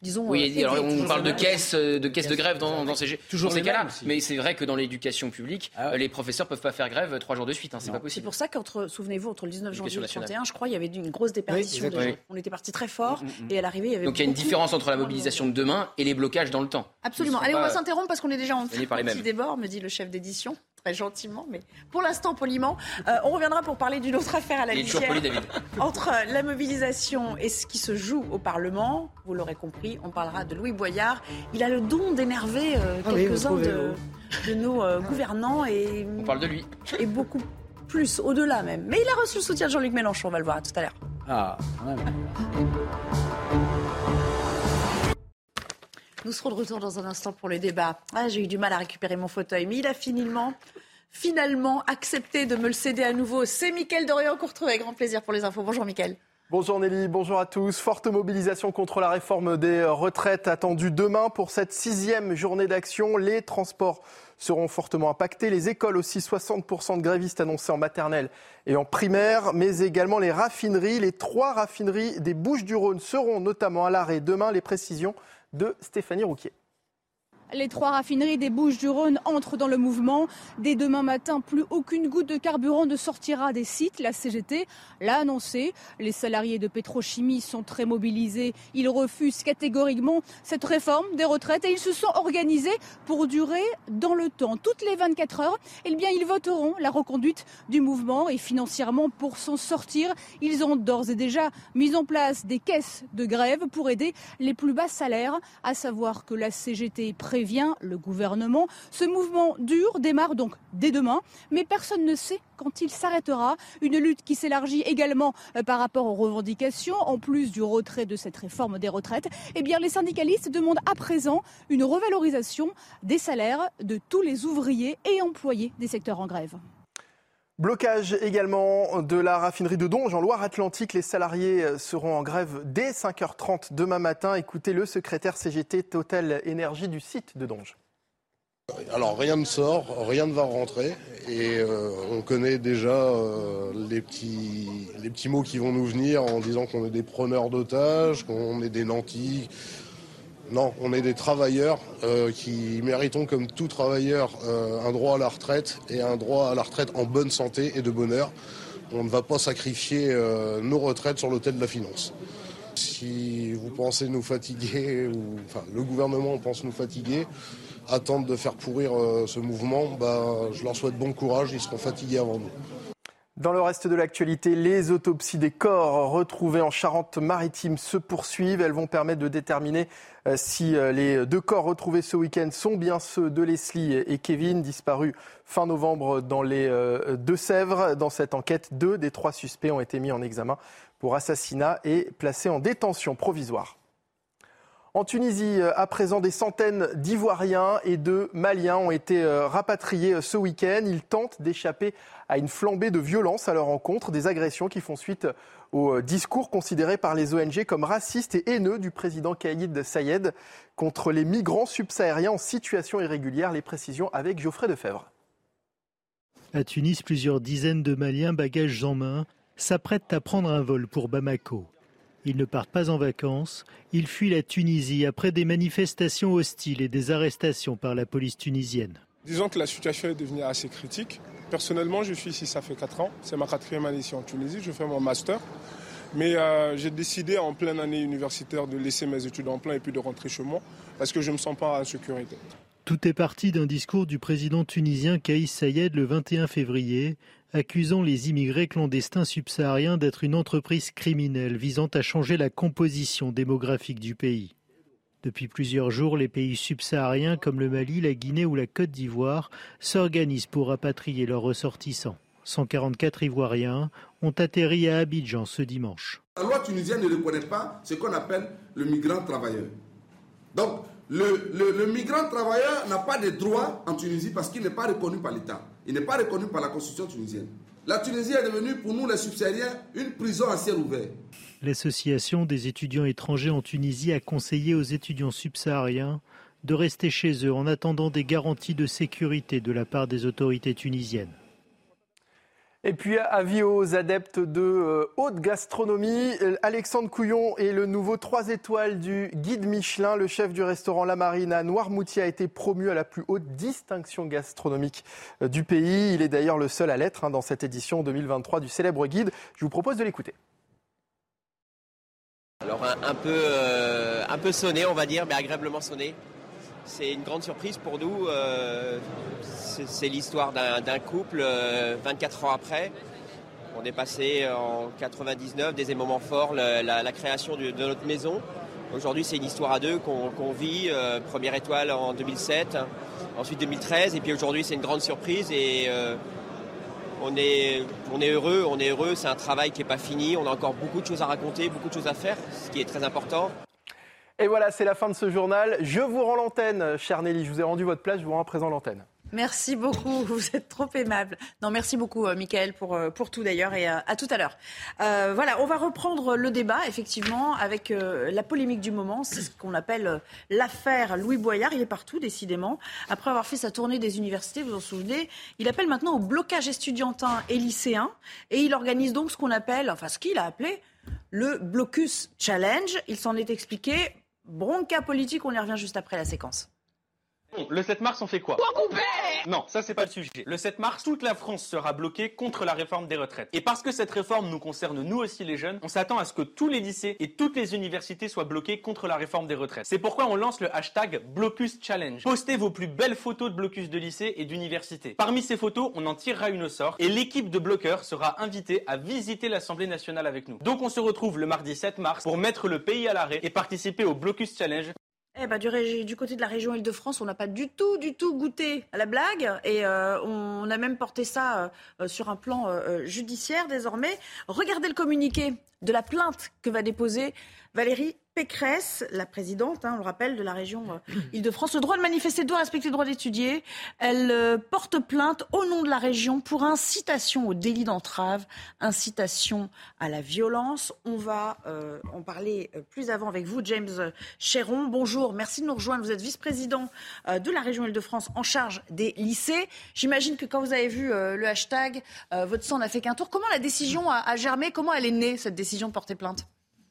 disons. Oui, euh, alors aider. on parle de caisses de, caisses de grève dans, dans ces, Toujours dans ces les cas-là. mêmes aussi. Mais c'est vrai que dans l'éducation publique, Ah ouais. les professeurs ne peuvent pas faire grève trois jours de suite. Hein, c'est Non. pas C'est possible. pour ça qu'entre, souvenez-vous, entre le dix-neuf janvier et le L'éducation trente et un, je crois, il y avait une grosse déperdition. Oui, des gens. exactement. On était parti très fort Mm, mm, mm. et à l'arrivée, il y avait. Donc il y a une beaucoup- différence entre la mobilisation de demain et les blocages dans le temps. Absolument. Ils sont Allez, on pas va s'interrompre parce qu'on est déjà en menés par les petit mêmes. débord, me dit le chef d'édition, très gentiment, mais pour l'instant poliment. Euh, on reviendra pour parler d'une autre affaire à la Il est toujours litière. poli, David. Entre la mobilisation et ce qui se joue au Parlement, vous l'aurez compris, on parlera de Louis Boyard. Il a le don d'énerver euh, Ah oui, quelques-uns vous trouvez, de, de nos euh, gouvernants et, On parle de lui. et beaucoup plus, au-delà même. Mais il a reçu le soutien de Jean-Luc Mélenchon, on va le voir tout à l'heure. Ah, quand même. Nous serons de retour dans un instant pour le débat. Ah, j'ai eu du mal à récupérer mon fauteuil, mais il a finalement, finalement accepté de me le céder à nouveau. C'est Mickaël Dorian qu'on retrouve avec grand plaisir pour les infos. Bonjour Mickaël. Bonjour Nelly, bonjour à tous. Forte mobilisation contre la réforme des retraites attendue demain pour cette sixième journée d'action. Les transports seront fortement impactés, les écoles aussi, soixante pour cent de grévistes annoncés en maternelle et en primaire, mais également les raffineries. Les trois raffineries des Bouches-du-Rhône seront notamment à l'arrêt demain. Les précisions de Stéphanie Rouquier. Les trois raffineries des Bouches-du-Rhône entrent dans le mouvement. Dès demain matin, plus aucune goutte de carburant ne sortira des sites. La C G T l'a annoncé. Les salariés de Pétrochimie sont très mobilisés. Ils refusent catégoriquement cette réforme des retraites et ils se sont organisés pour durer dans le temps. Toutes les vingt-quatre heures, eh bien, ils voteront la reconduite du mouvement et financièrement pour s'en sortir. Ils ont d'ores et déjà mis en place des caisses de grève pour aider les plus bas salaires, à savoir que la C G T prévient le gouvernement. Ce mouvement dur démarre donc dès demain, mais personne ne sait quand il s'arrêtera. Une lutte qui s'élargit également par rapport aux revendications. En plus du retrait de cette réforme des retraites, eh bien, les syndicalistes demandent à présent une revalorisation des salaires de tous les ouvriers et employés des secteurs en grève. Blocage également de la raffinerie de Donge en Loire-Atlantique. Les salariés seront en grève dès cinq heures trente demain matin. Écoutez le secrétaire C G T Total Énergie du site de Donge. Alors rien ne sort, rien ne va rentrer et euh, on connaît déjà euh, les, petits, les petits mots qui vont nous venir en disant qu'on est des preneurs d'otages, qu'on est des nantis. Non, on est des travailleurs euh, qui méritons comme tout travailleur euh, un droit à la retraite et un droit à la retraite en bonne santé et de bonheur. On ne va pas sacrifier euh, nos retraites sur l'autel de la finance. Si vous pensez nous fatiguer, ou enfin le gouvernement pense nous fatiguer, attendre de faire pourrir euh, ce mouvement, bah, je leur souhaite bon courage, ils seront fatigués avant nous. Dans le reste de l'actualité, les autopsies des corps retrouvés en Charente-Maritime se poursuivent. Elles vont permettre de déterminer si les deux corps retrouvés ce week-end sont bien ceux de Leslie et Kevin, disparus fin novembre dans les Deux-Sèvres. Dans cette enquête, deux des trois suspects ont été mis en examen pour assassinat et placés en détention provisoire. En Tunisie, à présent, des centaines d'Ivoiriens et de Maliens ont été rapatriés ce week-end. Ils tentent d'échapper à une flambée de violence à leur encontre, des agressions qui font suite au discours considéré par les O N G comme raciste et haineux du président Kaïd Sayed contre les migrants subsahariens en situation irrégulière. Les précisions avec Geoffrey Defebvre. À Tunis, plusieurs dizaines de Maliens, bagages en main, s'apprêtent à prendre un vol pour Bamako. Ils ne partent pas en vacances, ils fuient la Tunisie après des manifestations hostiles et des arrestations par la police tunisienne. Disons que la situation est devenue assez critique. Personnellement, je suis ici, ça fait quatre ans. C'est ma quatrième année ici en Tunisie. Je fais mon master. Mais euh, j'ai décidé en pleine année universitaire de laisser mes études en plein et puis de rentrer chez moi parce que je ne me sens pas en sécurité. Tout est parti d'un discours du président tunisien Kaïs Sayed le vingt et un février, accusant les immigrés clandestins subsahariens d'être une entreprise criminelle visant à changer la composition démographique du pays. Depuis plusieurs jours, les pays subsahariens comme le Mali, la Guinée ou la Côte d'Ivoire s'organisent pour rapatrier leurs ressortissants. cent quarante-quatre Ivoiriens ont atterri à Abidjan ce dimanche. La loi tunisienne ne reconnaît pas ce qu'on appelle le migrant travailleur. Donc, le, le, le migrant travailleur n'a pas de droits en Tunisie parce qu'il n'est pas reconnu par l'État. Il n'est pas reconnu par la constitution tunisienne. La Tunisie est devenue pour nous les subsahariens une prison à ciel ouvert. L'Association des étudiants étrangers en Tunisie a conseillé aux étudiants subsahariens de rester chez eux en attendant des garanties de sécurité de la part des autorités tunisiennes. Et puis, avis aux adeptes de euh, haute gastronomie, Alexandre Couillon est le nouveau trois étoiles du guide Michelin. Le chef du restaurant La Marine à Noirmoutier a été promu à la plus haute distinction gastronomique euh, du pays. Il est d'ailleurs le seul à l'être hein, dans cette édition deux mille vingt-trois du célèbre guide. Je vous propose de l'écouter. Alors un, un, peu, euh, un peu sonné, on va dire, mais agréablement sonné. C'est une grande surprise pour nous. Euh, c'est, c'est l'histoire d'un, d'un couple euh, vingt-quatre ans après. On est passé en quatre-vingt-dix-neuf, des moments forts, la, la, la création de, de notre maison. Aujourd'hui, c'est une histoire à deux qu'on, qu'on vit. Euh, première étoile en deux mille sept, ensuite deux mille treize, et puis aujourd'hui, c'est une grande surprise. Et euh, on est, on est heureux, on est heureux. C'est un travail qui n'est pas fini. On a encore beaucoup de choses à raconter, beaucoup de choses à faire, ce qui est très important. Et voilà, c'est la fin de ce journal. Je vous rends l'antenne, chère Nelly. Je vous ai rendu votre place, je vous rends à présent l'antenne. Merci beaucoup, vous êtes trop aimable. Non, merci beaucoup, euh, Mickaël, pour, euh, pour tout d'ailleurs, et euh, à tout à l'heure. Euh, voilà, on va reprendre le débat, effectivement, avec euh, la polémique du moment. C'est ce qu'on appelle euh, l'affaire Louis Boyard. Il est partout, décidément. Après avoir fait sa tournée des universités, vous vous en souvenez, il appelle maintenant au blocage estudiantin et lycéen. Et il organise donc ce qu'on appelle, enfin ce qu'il a appelé, le Blocus Challenge. Il s'en est expliqué. Bronca politique, on y revient juste après la séquence. Le sept mars, on fait quoi? Non, ça c'est pas le sujet. Le sept mars, toute la France sera bloquée contre la réforme des retraites. Et parce que cette réforme nous concerne nous aussi les jeunes, on s'attend à ce que tous les lycées et toutes les universités soient bloqués contre la réforme des retraites. C'est pourquoi on lance le hashtag Blocus Challenge. Postez vos plus belles photos de blocus de lycée et d'université. Parmi ces photos, on en tirera une au sort et l'équipe de bloqueurs sera invitée à visiter l'Assemblée nationale avec nous. Donc on se retrouve le mardi sept mars pour mettre le pays à l'arrêt et participer au Blocus Challenge. Eh ben, du, du côté de la région Île-de-France, on n'a pas du tout, du tout goûté à la blague et euh, on a même porté ça euh, sur un plan euh, judiciaire désormais. Regardez le communiqué de la plainte que va déposer Valérie Pécresse, la présidente, hein, on le rappelle, de la région euh, Île-de-France. Le droit de manifester doit respecter le droit d'étudier. Elle euh, porte plainte au nom de la région pour incitation au délit d'entrave, incitation à la violence. On va euh, en parler plus avant avec vous, James Chéron. Bonjour, merci de nous rejoindre. Vous êtes vice-président euh, de la région Île-de-France en charge des lycées. J'imagine que quand vous avez vu euh, le hashtag, euh, votre sang n'a fait qu'un tour. Comment la décision a, a germé? Comment elle est née, cette décision de porter plainte?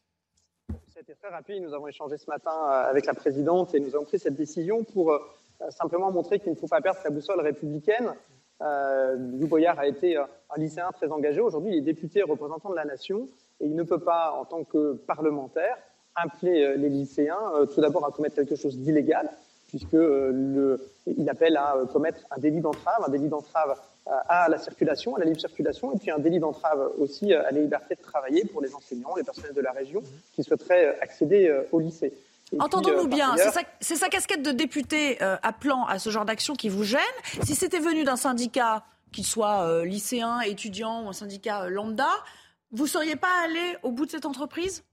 C'était très rapide. Nous avons échangé ce matin avec la présidente et nous avons pris cette décision pour euh, simplement montrer qu'il ne faut pas perdre sa boussole républicaine. Euh, Louis Boyard a été un lycéen très engagé. Aujourd'hui, il est député représentant de la nation et il ne peut pas, en tant que parlementaire, appeler les lycéens euh, tout d'abord à commettre quelque chose d'illégal, puisque euh, le, il appelle à euh, commettre un délit d'entrave, un délit d'entrave à la circulation, à la libre circulation, et puis un délit d'entrave aussi à la liberté de travailler pour les enseignants, les personnels de la région qui souhaiteraient accéder au lycée. Et Entendons-nous puis, euh, bien, ailleurs... c'est, sa, c'est sa casquette de député euh, appelant à ce genre d'action qui vous gêne. Si c'était venu d'un syndicat, qu'il soit euh, lycéen, étudiant ou un syndicat euh, lambda, vous ne seriez pas allé au bout de cette entreprise?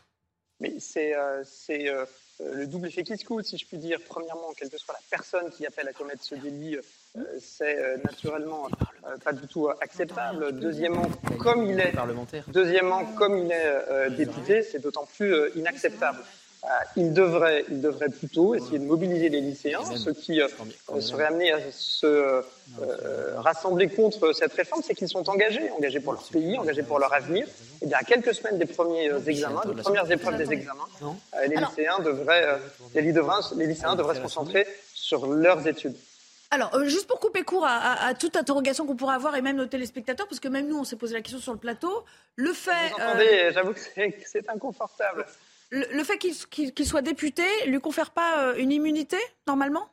Mais c'est... Euh, c'est euh... le double effet qui se coule, si je puis dire. Premièrement, quelle que soit la personne qui appelle à commettre ce délit, euh, c'est euh, naturellement euh, pas du tout acceptable. Deuxièmement, comme il est, deuxièmement, comme il est euh, député, c'est d'autant plus euh, inacceptable. Euh, il, devrait, il devrait plutôt essayer de mobiliser les lycéens, ceux qui euh, seraient amenés à se euh, rassembler contre cette réforme, c'est qu'ils sont engagés, engagés pour leur pays, engagés pour leur avenir. Et bien, à quelques semaines des premiers examens, des premières épreuves des examens, euh, les, lycéens devraient, euh, les, lycéens, les lycéens devraient se concentrer sur leurs études. Alors, euh, juste pour couper court à, à, à toute interrogation qu'on pourrait avoir, et même nos téléspectateurs, parce que même nous, on s'est posé la question sur le plateau, le fait... Vous entendez, euh, j'avoue que c'est, que c'est inconfortable. Le, le fait qu'il, qu'il, qu'il soit député lui confère pas euh, une immunité, normalement?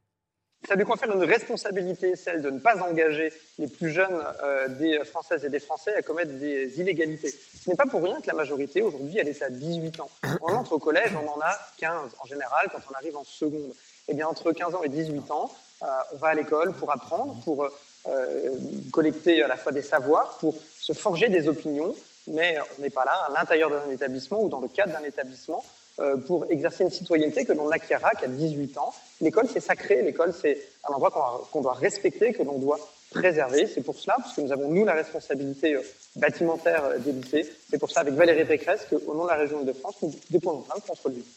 Ça lui confère une responsabilité, celle de ne pas engager les plus jeunes euh, des Françaises et des Français à commettre des illégalités. Ce n'est pas pour rien que la majorité, aujourd'hui, elle est à dix-huit ans. On entre au collège, on en a quinze en général quand on arrive en seconde. Eh bien, entre quinze ans et dix-huit ans, euh, on va à l'école pour apprendre, pour euh, collecter à la fois des savoirs, pour se forger des opinions, mais on n'est pas là à l'intérieur d'un établissement ou dans le cadre d'un établissement euh, pour exercer une citoyenneté que l'on n'acquérera qu'à dix-huit ans. L'école, c'est sacré, l'école, c'est un endroit qu'on, a, qu'on doit respecter, que l'on doit préserver. C'est pour cela, parce que nous avons, nous, la responsabilité euh, bâtimentaire euh, des lycées, c'est pour ça, avec Valérie Pécresse, qu'au nom de la région Île-de-France, nous déposons plainte contre lui.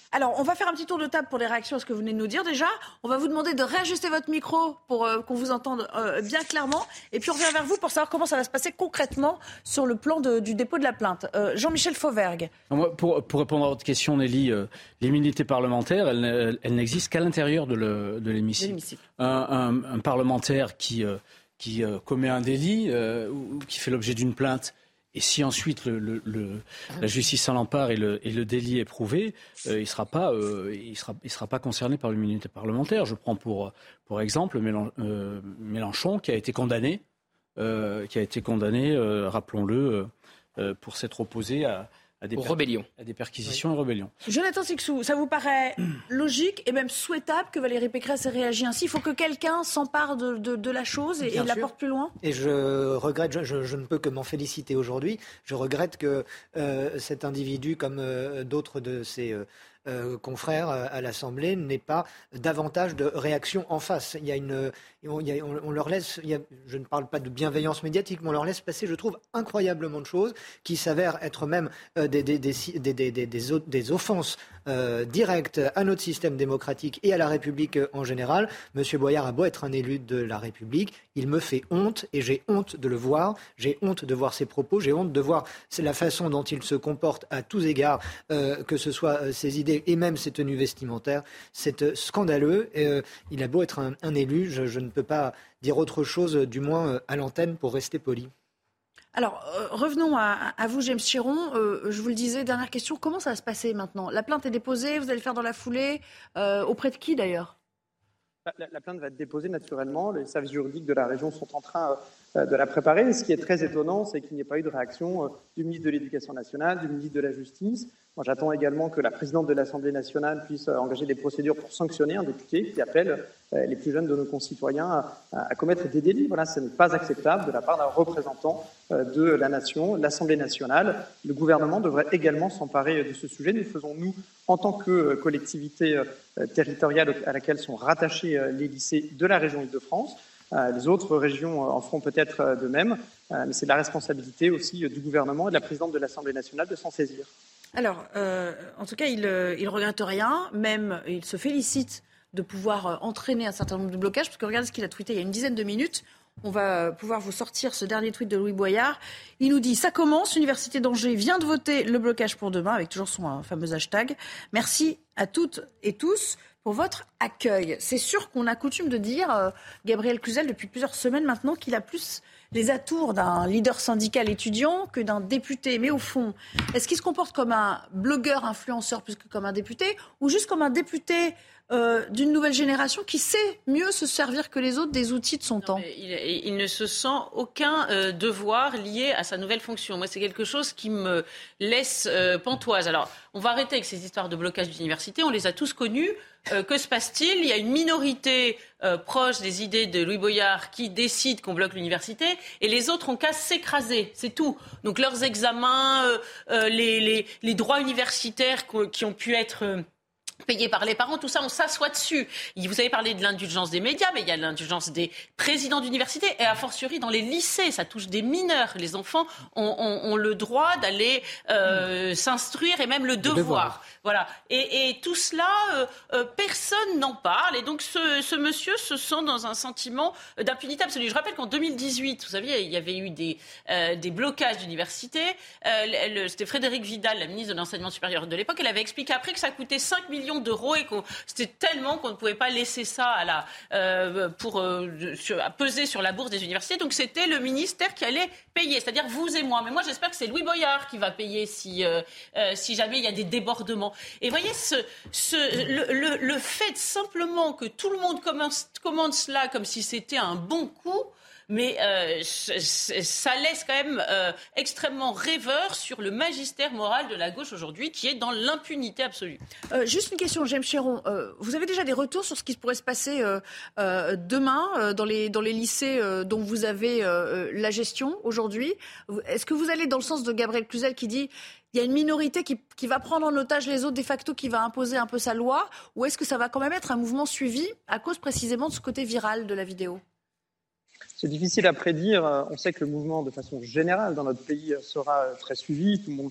Alors, on va faire un petit tour de table pour les réactions à ce que vous venez de nous dire déjà. On va vous demander de réajuster votre micro pour euh, qu'on vous entende euh, bien clairement. Et puis, on revient vers vous pour savoir comment ça va se passer concrètement sur le plan de, du dépôt de la plainte. Euh, Jean-Michel Fauvergue. Moi, pour, pour répondre à votre question, Nelly, euh, l'immunité parlementaire, elle, elle, elle n'existe qu'à l'intérieur de, le, de l'hémicycle. l'hémicycle. Un, un, un parlementaire qui, euh, qui euh, commet un délit euh, ou qui fait l'objet d'une plainte, et si ensuite le, le, le, la justice s'en empare et le, et le délit est prouvé, euh, il ne sera, euh, sera, sera pas concerné par l'immunité parlementaire. Je prends pour, pour exemple Mélenchon, euh, Mélenchon qui a été condamné, euh, qui a été condamné, euh, rappelons-le, euh, pour s'être opposé à, à, des, per- à des perquisitions oui. et rébellions. Jonathan Sicsou, ça vous paraît logique et même souhaitable que Valérie Pécresse ait réagi ainsi ? Il faut que quelqu'un s'empare de, de, de la chose et, et la porte plus loin ? Et je regrette, je, je, je ne peux que m'en féliciter aujourd'hui, je regrette que euh, cet individu, comme euh, d'autres de ses... Euh, Euh, confrères à l'Assemblée, n'ait pas davantage de réaction en face. Il y a une, on, il y a, on, on leur laisse, il y a, je ne parle pas de bienveillance médiatique, mais on leur laisse passer, je trouve, incroyablement de choses qui s'avèrent être même euh, des, des, des, des, des, des, des, des offenses euh, directes à notre système démocratique et à la République en général. Monsieur Boyard a beau être un élu de la République, il me fait honte et j'ai honte de le voir. J'ai honte de voir ses propos, j'ai honte de voir c'est la façon dont il se comporte à tous égards, euh, que ce soit euh, ses idées et même ses tenues vestimentaires. C'est scandaleux. Et, euh, il a beau être un, un élu, je, je ne peux pas dire autre chose, du moins euh, à l'antenne, pour rester poli. Alors, euh, revenons à, à vous, James Chiron. Euh, je vous le disais, dernière question, comment ça va se passer maintenant ? La plainte est déposée, vous allez le faire dans la foulée. Euh, auprès de qui, d'ailleurs ? La, la plainte va être déposée naturellement. Les services juridiques de la région sont en train euh, de la préparer. Ce qui est très étonnant, c'est qu'il n'y ait pas eu de réaction euh, du ministre de l'Éducation nationale, du ministre de la Justice. Moi, j'attends également que la présidente de l'Assemblée nationale puisse euh, engager des procédures pour sanctionner un député qui appelle euh, les plus jeunes de nos concitoyens à, à commettre des délits. Voilà, ce n'est pas acceptable de la part d'un représentant euh, de la nation, l'Assemblée nationale. Le gouvernement devrait également s'emparer de ce sujet. Nous faisons, nous, en tant que euh, collectivité euh, territoriale à laquelle sont rattachés euh, les lycées de la région Île-de-France. Euh, les autres régions euh, en feront peut-être euh, de même, euh, mais c'est de la responsabilité aussi euh, du gouvernement et de la présidente de l'Assemblée nationale de s'en saisir. Alors, euh, en tout cas, il ne il regrette rien, même il se félicite de pouvoir euh, entraîner un certain nombre de blocages, parce que regardez ce qu'il a tweeté il y a une dizaine de minutes. On va pouvoir vous sortir ce dernier tweet de Louis Boyard. Il nous dit « Ça commence, l'Université d'Angers vient de voter le blocage pour demain », avec toujours son hein, fameux hashtag. Merci à toutes et tous pour votre accueil. C'est sûr qu'on a coutume de dire, euh, Gabriel Cluzel, depuis plusieurs semaines maintenant, qu'il a plus les atours d'un leader syndical étudiant que d'un député. Mais au fond, est-ce qu'il se comporte comme un blogueur influenceur plus que comme un député, ou juste comme un député euh, d'une nouvelle génération qui sait mieux se servir que les autres des outils de son non, temps ? il, il ne se sent aucun euh, devoir lié à sa nouvelle fonction. Moi, c'est quelque chose qui me laisse euh, pantoise. Alors, on va arrêter avec ces histoires de blocage d'université. On les a tous connues. Euh, que se passe-t-il ? Il y a une minorité euh, proche des idées de Louis Boyard qui décide qu'on bloque l'université et les autres ont qu'à s'écraser, c'est tout. Donc leurs examens, euh, euh, les, les, les droits universitaires qui ont pu être... Euh, payés par les parents, tout ça, on s'assoit dessus. Vous avez parlé de l'indulgence des médias, mais il y a l'indulgence des présidents d'université et a fortiori dans les lycées, ça touche des mineurs. Les enfants ont, ont, ont le droit d'aller euh, mmh. s'instruire et même le devoir. Le devoir. Voilà. Et, et tout cela, euh, euh, personne n'en parle. Et donc ce, ce monsieur se sent dans un sentiment d'impunité absolue. Je rappelle qu'en deux mille dix-huit, vous savez, il y avait eu des, euh, des blocages d'université. Euh, le, c'était Frédérique Vidal, la ministre de l'Enseignement supérieur de l'époque. Elle avait expliqué après que ça coûtait cinq millions d'euros et que c'était tellement qu'on ne pouvait pas laisser ça à la, euh, pour euh, sur, à peser sur la bourse des universités. Donc c'était le ministère qui allait payer, c'est-à-dire vous et moi. Mais moi j'espère que c'est Louis Boyard qui va payer si, euh, euh, si jamais il y a des débordements. Et voyez, ce, ce, le, le, le fait simplement que tout le monde commence, commande cela comme si c'était un bon coup, mais euh, ça laisse quand même euh, extrêmement rêveur sur le magistère moral de la gauche aujourd'hui qui est dans l'impunité absolue. Euh, juste une question, James Chiron. Euh, vous avez déjà des retours sur ce qui pourrait se passer euh, euh, demain euh, dans, les, dans les lycées euh, dont vous avez euh, la gestion aujourd'hui ? Est-ce que vous allez dans le sens de Gabriel Cluzel qui dit il y a une minorité qui, qui va prendre en otage les autres de facto, qui va imposer un peu sa loi, ou est-ce que ça va quand même être un mouvement suivi à cause précisément de ce côté viral de la vidéo ? C'est difficile à prédire. On sait que le mouvement, de façon générale, dans notre pays, sera très suivi. Tout le monde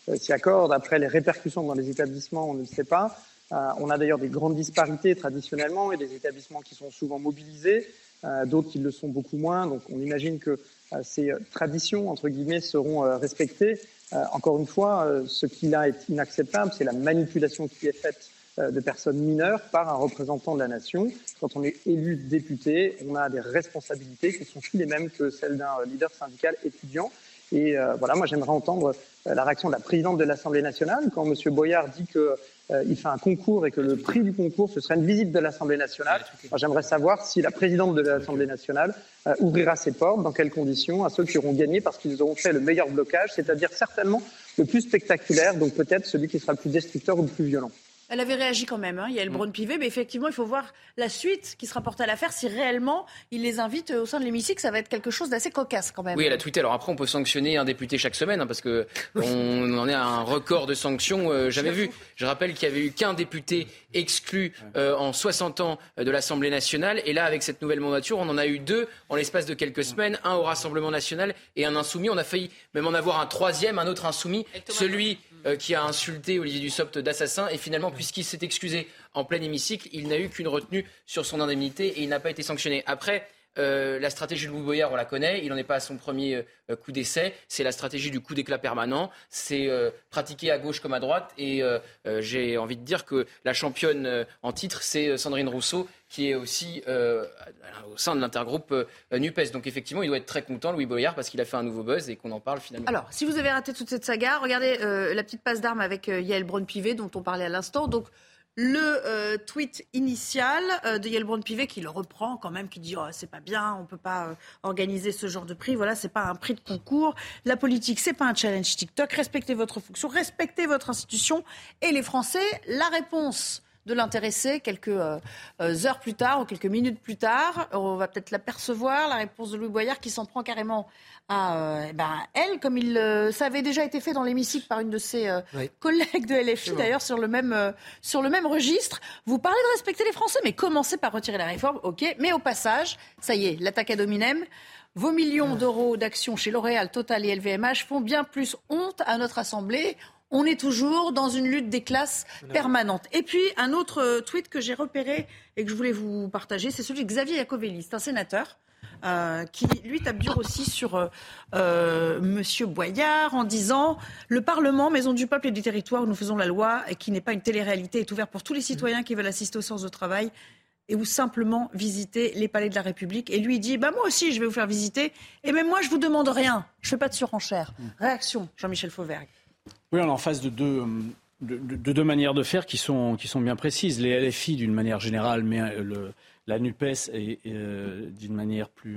euh, s'y accordent. Après, les répercussions dans les établissements, on ne le sait pas. Euh, on a d'ailleurs des grandes disparités traditionnellement et des établissements qui sont souvent mobilisés, euh, d'autres qui le sont beaucoup moins. Donc on imagine que euh, ces traditions, entre guillemets, seront euh, respectées. Euh, encore une fois, euh, ce qui là est inacceptable, c'est la manipulation qui est faite euh, de personnes mineures par un représentant de la nation. Quand on est élu député, on a des responsabilités qui sont plus les mêmes que celles d'un leader syndical étudiant. Et euh, voilà, moi j'aimerais entendre euh, la réaction de la présidente de l'Assemblée nationale quand M. Boyard dit qu'il euh, fait un concours et que le prix du concours, ce serait une visite de l'Assemblée nationale. Moi, j'aimerais savoir si la présidente de l'Assemblée nationale euh, ouvrira ses portes, dans quelles conditions, à ceux qui auront gagné parce qu'ils auront fait le meilleur blocage, c'est-à-dire certainement le plus spectaculaire, donc peut-être celui qui sera le plus destructeur ou le plus violent. Elle avait réagi quand même, hein. Il y a le Braun-Pivet, mais effectivement, il faut voir la suite qui se rapporte à l'affaire, si réellement il les invite au sein de l'hémicycle, ça va être quelque chose d'assez cocasse quand même. Oui, elle a tweeté. Alors après, on peut sanctionner un député chaque semaine, hein, parce que on en est à un record de sanctions euh, jamais vu. Je rappelle qu'il n'y avait eu qu'un député exclu euh, en soixante ans de l'Assemblée nationale, et là, avec cette nouvelle mandature, on en a eu deux en l'espace de quelques semaines, un au Rassemblement national et un insoumis. On a failli même en avoir un troisième, un autre insoumis, celui euh, qui a insulté Olivier Dussopt d'assassin, et finalement, puisqu'il s'est excusé en plein hémicycle, il n'a eu qu'une retenue sur son indemnité et il n'a pas été sanctionné. Après, euh, la stratégie de Louis Boyard, on la connaît, il n'en est pas à son premier euh, coup d'essai, c'est la stratégie du coup d'éclat permanent, c'est euh, pratiqué à gauche comme à droite, et euh, euh, j'ai envie de dire que la championne euh, en titre, c'est Sandrine Rousseau, qui est aussi euh, au sein de l'intergroupe euh, NUPES. Donc effectivement, il doit être très content, Louis Boyard, parce qu'il a fait un nouveau buzz et qu'on en parle finalement. Alors, si vous avez raté toute cette saga, regardez euh, la petite passe d'armes avec euh, Yael Braun-Pivet, dont on parlait à l'instant. Donc, le euh, tweet initial euh, de Yael Braun-Pivet qui le reprend quand même, qui dit oh, c'est pas bien, on peut pas euh, organiser ce genre de prix, voilà, c'est pas un prix de concours, la politique c'est pas un challenge TikTok, respectez votre fonction, respectez votre institution. Et les Français, la réponse de l'intéressé quelques euh, heures plus tard ou quelques minutes plus tard, on va peut-être l'apercevoir, la réponse de Louis Boyard qui s'en prend carrément à euh, eh ben, elle, comme il, euh, ça avait déjà été fait dans l'hémicycle par une de ses euh, oui. collègues de L F I, bon. D'ailleurs sur le, même, euh, sur le même registre. Vous parlez de respecter les Français, mais commencez par retirer la réforme, ok, mais au passage, ça y est, l'attaque ad hominem. Vos millions d'euros d'actions chez L'Oréal, Total et L V M H font bien plus honte à notre Assemblée. On est toujours dans une lutte des classes permanente. Et puis, un autre tweet que j'ai repéré et que je voulais vous partager, c'est celui de Xavier Iacovelli. C'est un sénateur euh, qui, lui, tape dur aussi sur euh, Monsieur Boyard en disant « Le Parlement, maison du peuple et du territoire où nous faisons la loi et qui n'est pas une télé-réalité, est ouvert pour tous les citoyens qui veulent assister aux séances de travail et ou simplement visiter les palais de la République. » Et lui, il dit bah, « Moi aussi, je vais vous faire visiter. Et même moi, je ne vous demande rien. Je ne fais pas de surenchère. » Réaction, Jean-Michel Fauvergue. Oui, on est en face de deux, de, de, de deux manières de faire qui sont, qui sont bien précises. Les L F I, d'une manière générale, mais le, la NUPES, est, euh, d'une manière plus...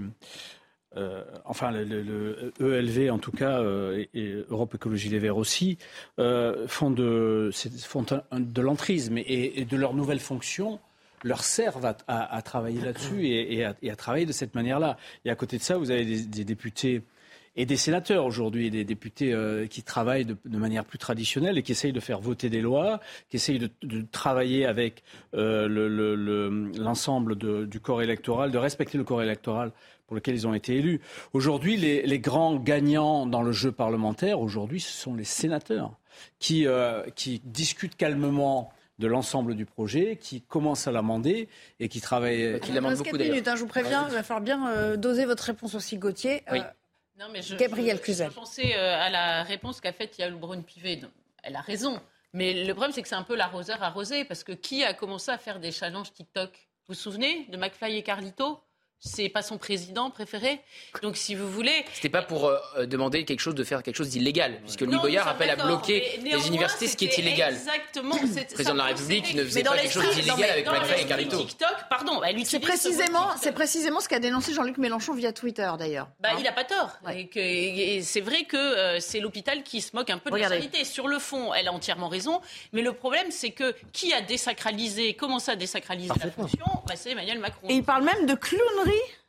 Euh, enfin, le, le, le E L V, en tout cas, euh, et Europe Écologie Les Verts aussi, euh, font, de, font un, de l'entrisme et, et de leurs nouvelles fonctions leur servent à, à, à travailler là-dessus et, et, à, et à travailler de cette manière-là. Et à côté de ça, vous avez des, des députés... et des sénateurs aujourd'hui, des députés euh, qui travaillent de, de manière plus traditionnelle et qui essayent de faire voter des lois, qui essayent de, de travailler avec euh, le, le, le, l'ensemble de, du corps électoral, de respecter le corps électoral pour lequel ils ont été élus. Aujourd'hui, les, les grands gagnants dans le jeu parlementaire, aujourd'hui, ce sont les sénateurs qui, euh, qui discutent calmement de l'ensemble du projet, qui commencent à l'amender et qui travaillent... Qui l'amendent beaucoup d'ailleurs. Minutes, hein, je vous préviens, il va falloir bien euh, doser votre réponse aussi, Gauthier. Oui. Euh, Non, mais je, Gabrielle je, Cluzel. Je pensais euh, à la réponse qu'a faite Yael Braun-Pivet. Elle a raison. Mais le problème, c'est que c'est un peu l'arroseur arrosé. Parce que qui a commencé à faire des challenges TikTok ? Vous vous souvenez de McFly et Carlito ? C'est pas son président préféré. Donc, si vous voulez... C'était pas pour euh, demander quelque chose de faire quelque chose d'illégal. Puisque Louis Boyard appelle à bloquer les universités, ce qui est illégal. Exactement. Le président de la République ne faisait pas quelque chose d'illégal avec McFly et Carlito. TikTok, pardon, elle utilise c'est précisément, c'est précisément ce qu'a dénoncé Jean-Luc Mélenchon via Twitter, d'ailleurs. Bah, hein il n'a pas tort. Ouais. Et, que, et c'est vrai que euh, c'est l'hôpital qui se moque un peu de Regardez. la sanité. Sur le fond, elle a entièrement raison. Mais le problème, c'est que qui a désacralisé, commencé à désacraliser la fonction, bah, c'est Emmanuel Macron. Et il parle même de clownerie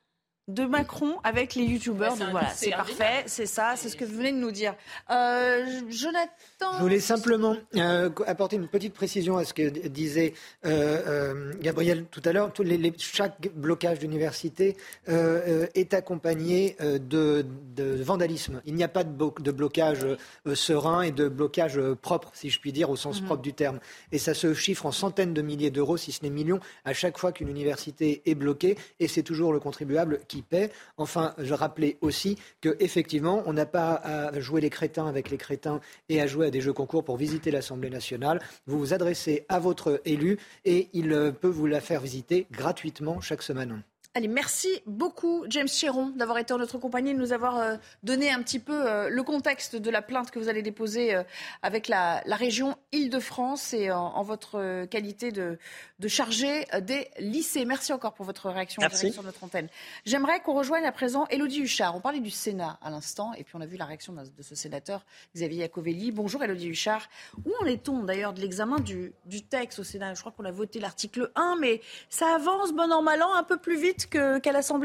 de Macron avec les youtubeurs. Ouais, donc voilà, c'est parfait, c'est ça, c'est ce que vous venez de nous dire. Euh, Jonathan... Je voulais simplement euh, apporter une petite précision à ce que disait euh, euh, Gabriel tout à l'heure. Tous les, les, chaque blocage d'université euh, euh, est accompagné euh, de, de vandalisme. Il n'y a pas de, bo- de blocage euh, serein et de blocage euh, propre, si je puis dire, au sens mmh. propre du terme. Et ça se chiffre en centaines de milliers d'euros, si ce n'est millions, à chaque fois qu'une université est bloquée. Et c'est toujours le contribuable qui paie. Enfin, je rappelais aussi qu'effectivement, on n'a pas à jouer les crétins avec les crétins et à jouer à des jeux concours pour visiter l'Assemblée nationale. Vous vous adressez à votre élu et il peut vous la faire visiter gratuitement chaque semaine. Allez, merci beaucoup James Chéron d'avoir été en notre compagnie, de nous avoir euh, donné un petit peu euh, le contexte de la plainte que vous allez déposer euh, avec la, la région Île-de-France et en, en votre euh, qualité de, de chargé des lycées. Merci encore pour votre réaction en direct sur notre antenne. J'aimerais qu'on rejoigne à présent Élodie Huchard. On parlait du Sénat à l'instant et puis on a vu la réaction de, de ce sénateur Xavier Iacovelli. Bonjour Élodie Huchard. Où en est-on d'ailleurs de l'examen du, du texte au Sénat ? Je crois qu'on a voté l'article un, mais ça avance bon an mal an un peu plus vite Que, qu'à l'Assemblée ?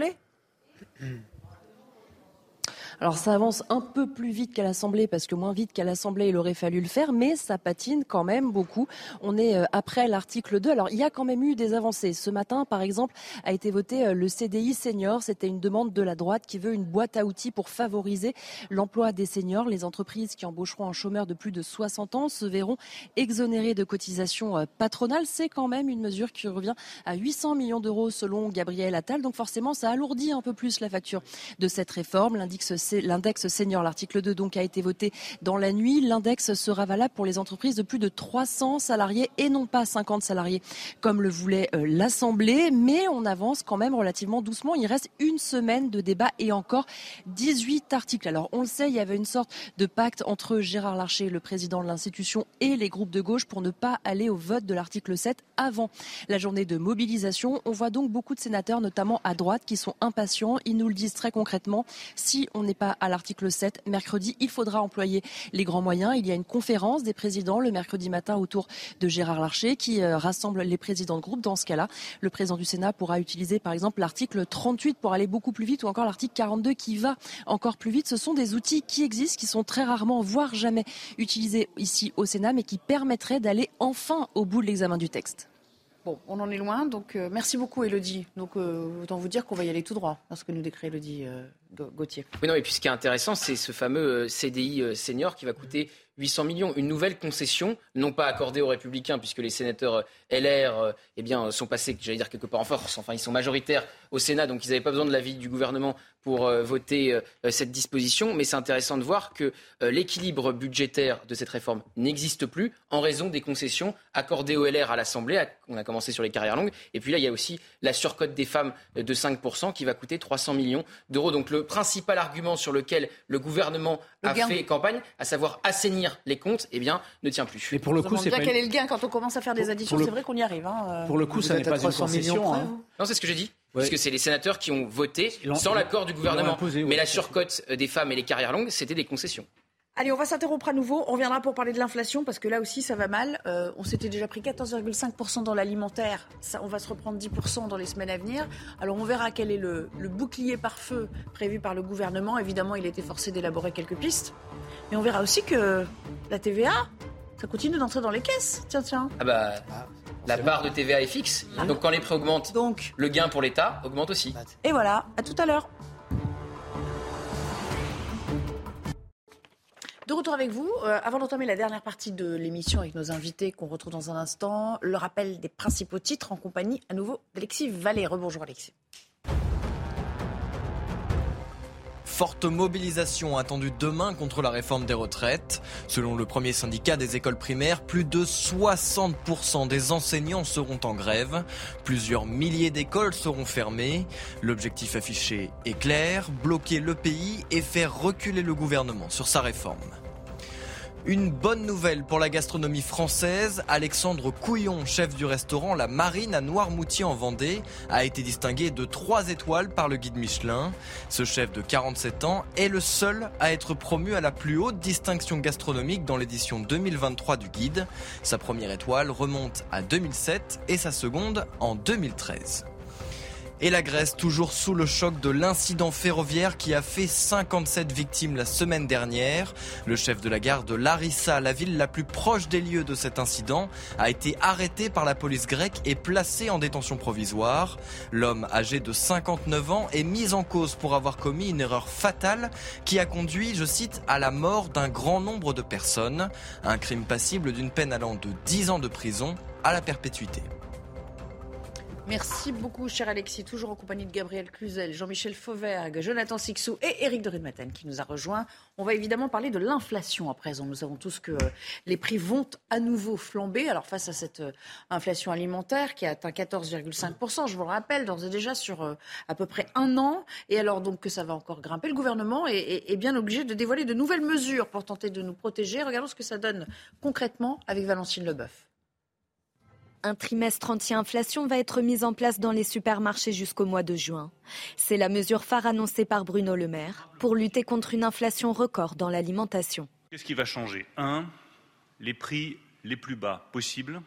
Alors ça avance un peu plus vite qu'à l'Assemblée, parce que moins vite qu'à l'Assemblée il aurait fallu le faire, mais ça patine quand même beaucoup. On est après l'article deux. Alors il y a quand même eu des avancées. Ce matin, par exemple, a été voté le C D I senior. C'était une demande de la droite qui veut une boîte à outils pour favoriser l'emploi des seniors. Les entreprises qui embaucheront un chômeur de plus de soixante ans se verront exonérées de cotisations patronales. C'est quand même une mesure qui revient à huit cents millions d'euros selon Gabriel Attal. Donc forcément, ça alourdit un peu plus la facture de cette réforme. L'index L'index senior, l'article deux, donc, a été voté dans la nuit. L'index sera valable pour les entreprises de plus de trois cents salariés et non pas cinquante salariés, comme le voulait euh, l'Assemblée. Mais on avance quand même relativement doucement. Il reste une semaine de débat et encore dix-huit articles. Alors, on le sait, il y avait une sorte de pacte entre Gérard Larcher, le président de l'institution, et les groupes de gauche pour ne pas aller au vote de l'article sept avant la journée de mobilisation. On voit donc beaucoup de sénateurs, notamment à droite, qui sont impatients. Ils nous le disent très concrètement. Si on n'est pas à l'article sept, mercredi, il faudra employer les grands moyens. Il y a une conférence des présidents le mercredi matin autour de Gérard Larcher qui euh, rassemble les présidents de groupe. Dans ce cas-là, le président du Sénat pourra utiliser par exemple l'article trente-huit pour aller beaucoup plus vite ou encore l'article quarante-deux qui va encore plus vite. Ce sont des outils qui existent, qui sont très rarement, voire jamais utilisés ici au Sénat, mais qui permettraient d'aller enfin au bout de l'examen du texte. Bon, on en est loin, donc euh, merci beaucoup Élodie. Donc euh, autant vous dire qu'on va y aller tout droit dans ce que nous décrit Élodie euh, Gauthier. Oui, non, et puis ce qui est intéressant, c'est ce fameux C D I senior qui va coûter huit cents millions. Une nouvelle concession, non pas accordée aux Républicains, puisque les sénateurs L R eh bien, sont passés, j'allais dire quelque part en force, enfin ils sont majoritaires au Sénat, donc ils n'avaient pas besoin de l'avis du gouvernement pour euh, voter euh, cette disposition. Mais c'est intéressant de voir que euh, l'équilibre budgétaire de cette réforme n'existe plus en raison des concessions accordées au L R à l'Assemblée. On a commencé sur les carrières longues. Et puis là, il y a aussi la surcote des femmes de cinq pour cent qui va coûter trois cents millions d'euros. Donc le principal argument sur lequel le gouvernement le a gain. fait campagne, à savoir assainir les comptes, eh bien, ne tient plus. Mais pour le coup, c'est bien pas quel une... est le gain quand on commence à faire des additions. Le... C'est vrai qu'on y arrive. Hein. Pour le coup, Vous ça n'est pas une concession. Hein. Non, c'est ce que j'ai dit. Ouais. Parce que c'est les sénateurs qui ont voté sans l'accord du gouvernement. Imposé, ouais. Mais la surcote des femmes et les carrières longues, c'était des concessions. Allez, on va s'interrompre à nouveau. On reviendra pour parler de l'inflation parce que là aussi, ça va mal. Euh, on s'était déjà pris quatorze virgule cinq pour cent dans l'alimentaire. Ça, on va se reprendre dix pour cent dans les semaines à venir. Alors, on verra quel est le, le bouclier par feu prévu par le gouvernement. Évidemment, il a été forcé d'élaborer quelques pistes. Mais on verra aussi que la T V A, ça continue d'entrer dans les caisses. Tiens, tiens. Ah bah... La part de T V A est fixe, ah. donc quand les prix augmentent, donc, le gain pour l'État augmente aussi. Et voilà, à tout à l'heure. De retour avec vous, euh, avant d'entamer la dernière partie de l'émission avec nos invités qu'on retrouve dans un instant, le rappel des principaux titres en compagnie à nouveau d'Alexis Vallée. Rebonjour Alexis. Forte mobilisation attendue demain contre la réforme des retraites. Selon le premier syndicat des écoles primaires, plus de soixante pour cent des enseignants seront en grève. Plusieurs milliers d'écoles seront fermées. L'objectif affiché est clair, bloquer le pays et faire reculer le gouvernement sur sa réforme. Une bonne nouvelle pour la gastronomie française. Alexandre Couillon, chef du restaurant La Marine à Noirmoutier en Vendée, a été distingué de trois étoiles par le guide Michelin. Ce chef de quarante-sept ans est le seul à être promu à la plus haute distinction gastronomique dans l'édition deux mille vingt-trois du guide. Sa première étoile remonte à deux mille sept et sa seconde en deux mille treize. Et la Grèce, toujours sous le choc de l'incident ferroviaire qui a fait cinquante-sept victimes la semaine dernière. Le chef de la gare de Larissa, la ville la plus proche des lieux de cet incident, a été arrêté par la police grecque et placé en détention provisoire. L'homme, âgé de cinquante-neuf ans, est mis en cause pour avoir commis une erreur fatale qui a conduit, je cite, à la mort d'un grand nombre de personnes. Un crime passible d'une peine allant de dix ans de prison à la perpétuité. Merci beaucoup, cher Alexis. Toujours en compagnie de Gabriel Cluzel, Jean-Michel Fauvergue, Jonathan Sixou et Éric de Ridmaten qui nous a rejoints. On va évidemment parler de l'inflation à présent. Nous savons tous que les prix vont à nouveau flamber. Alors face à cette inflation alimentaire qui a atteint quatorze virgule cinq pour cent, je vous le rappelle, d'ores et déjà sur à peu près un an. Et alors donc que ça va encore grimper, le gouvernement est, est, est bien obligé de dévoiler de nouvelles mesures pour tenter de nous protéger. Regardons ce que ça donne concrètement avec Valentine Leboeuf. Un trimestre anti-inflation va être mis en place dans les supermarchés jusqu'au mois de juin. C'est la mesure phare annoncée par Bruno Le Maire pour lutter contre une inflation record dans l'alimentation. Qu'est-ce qui va changer ? Un, les prix les plus bas possibles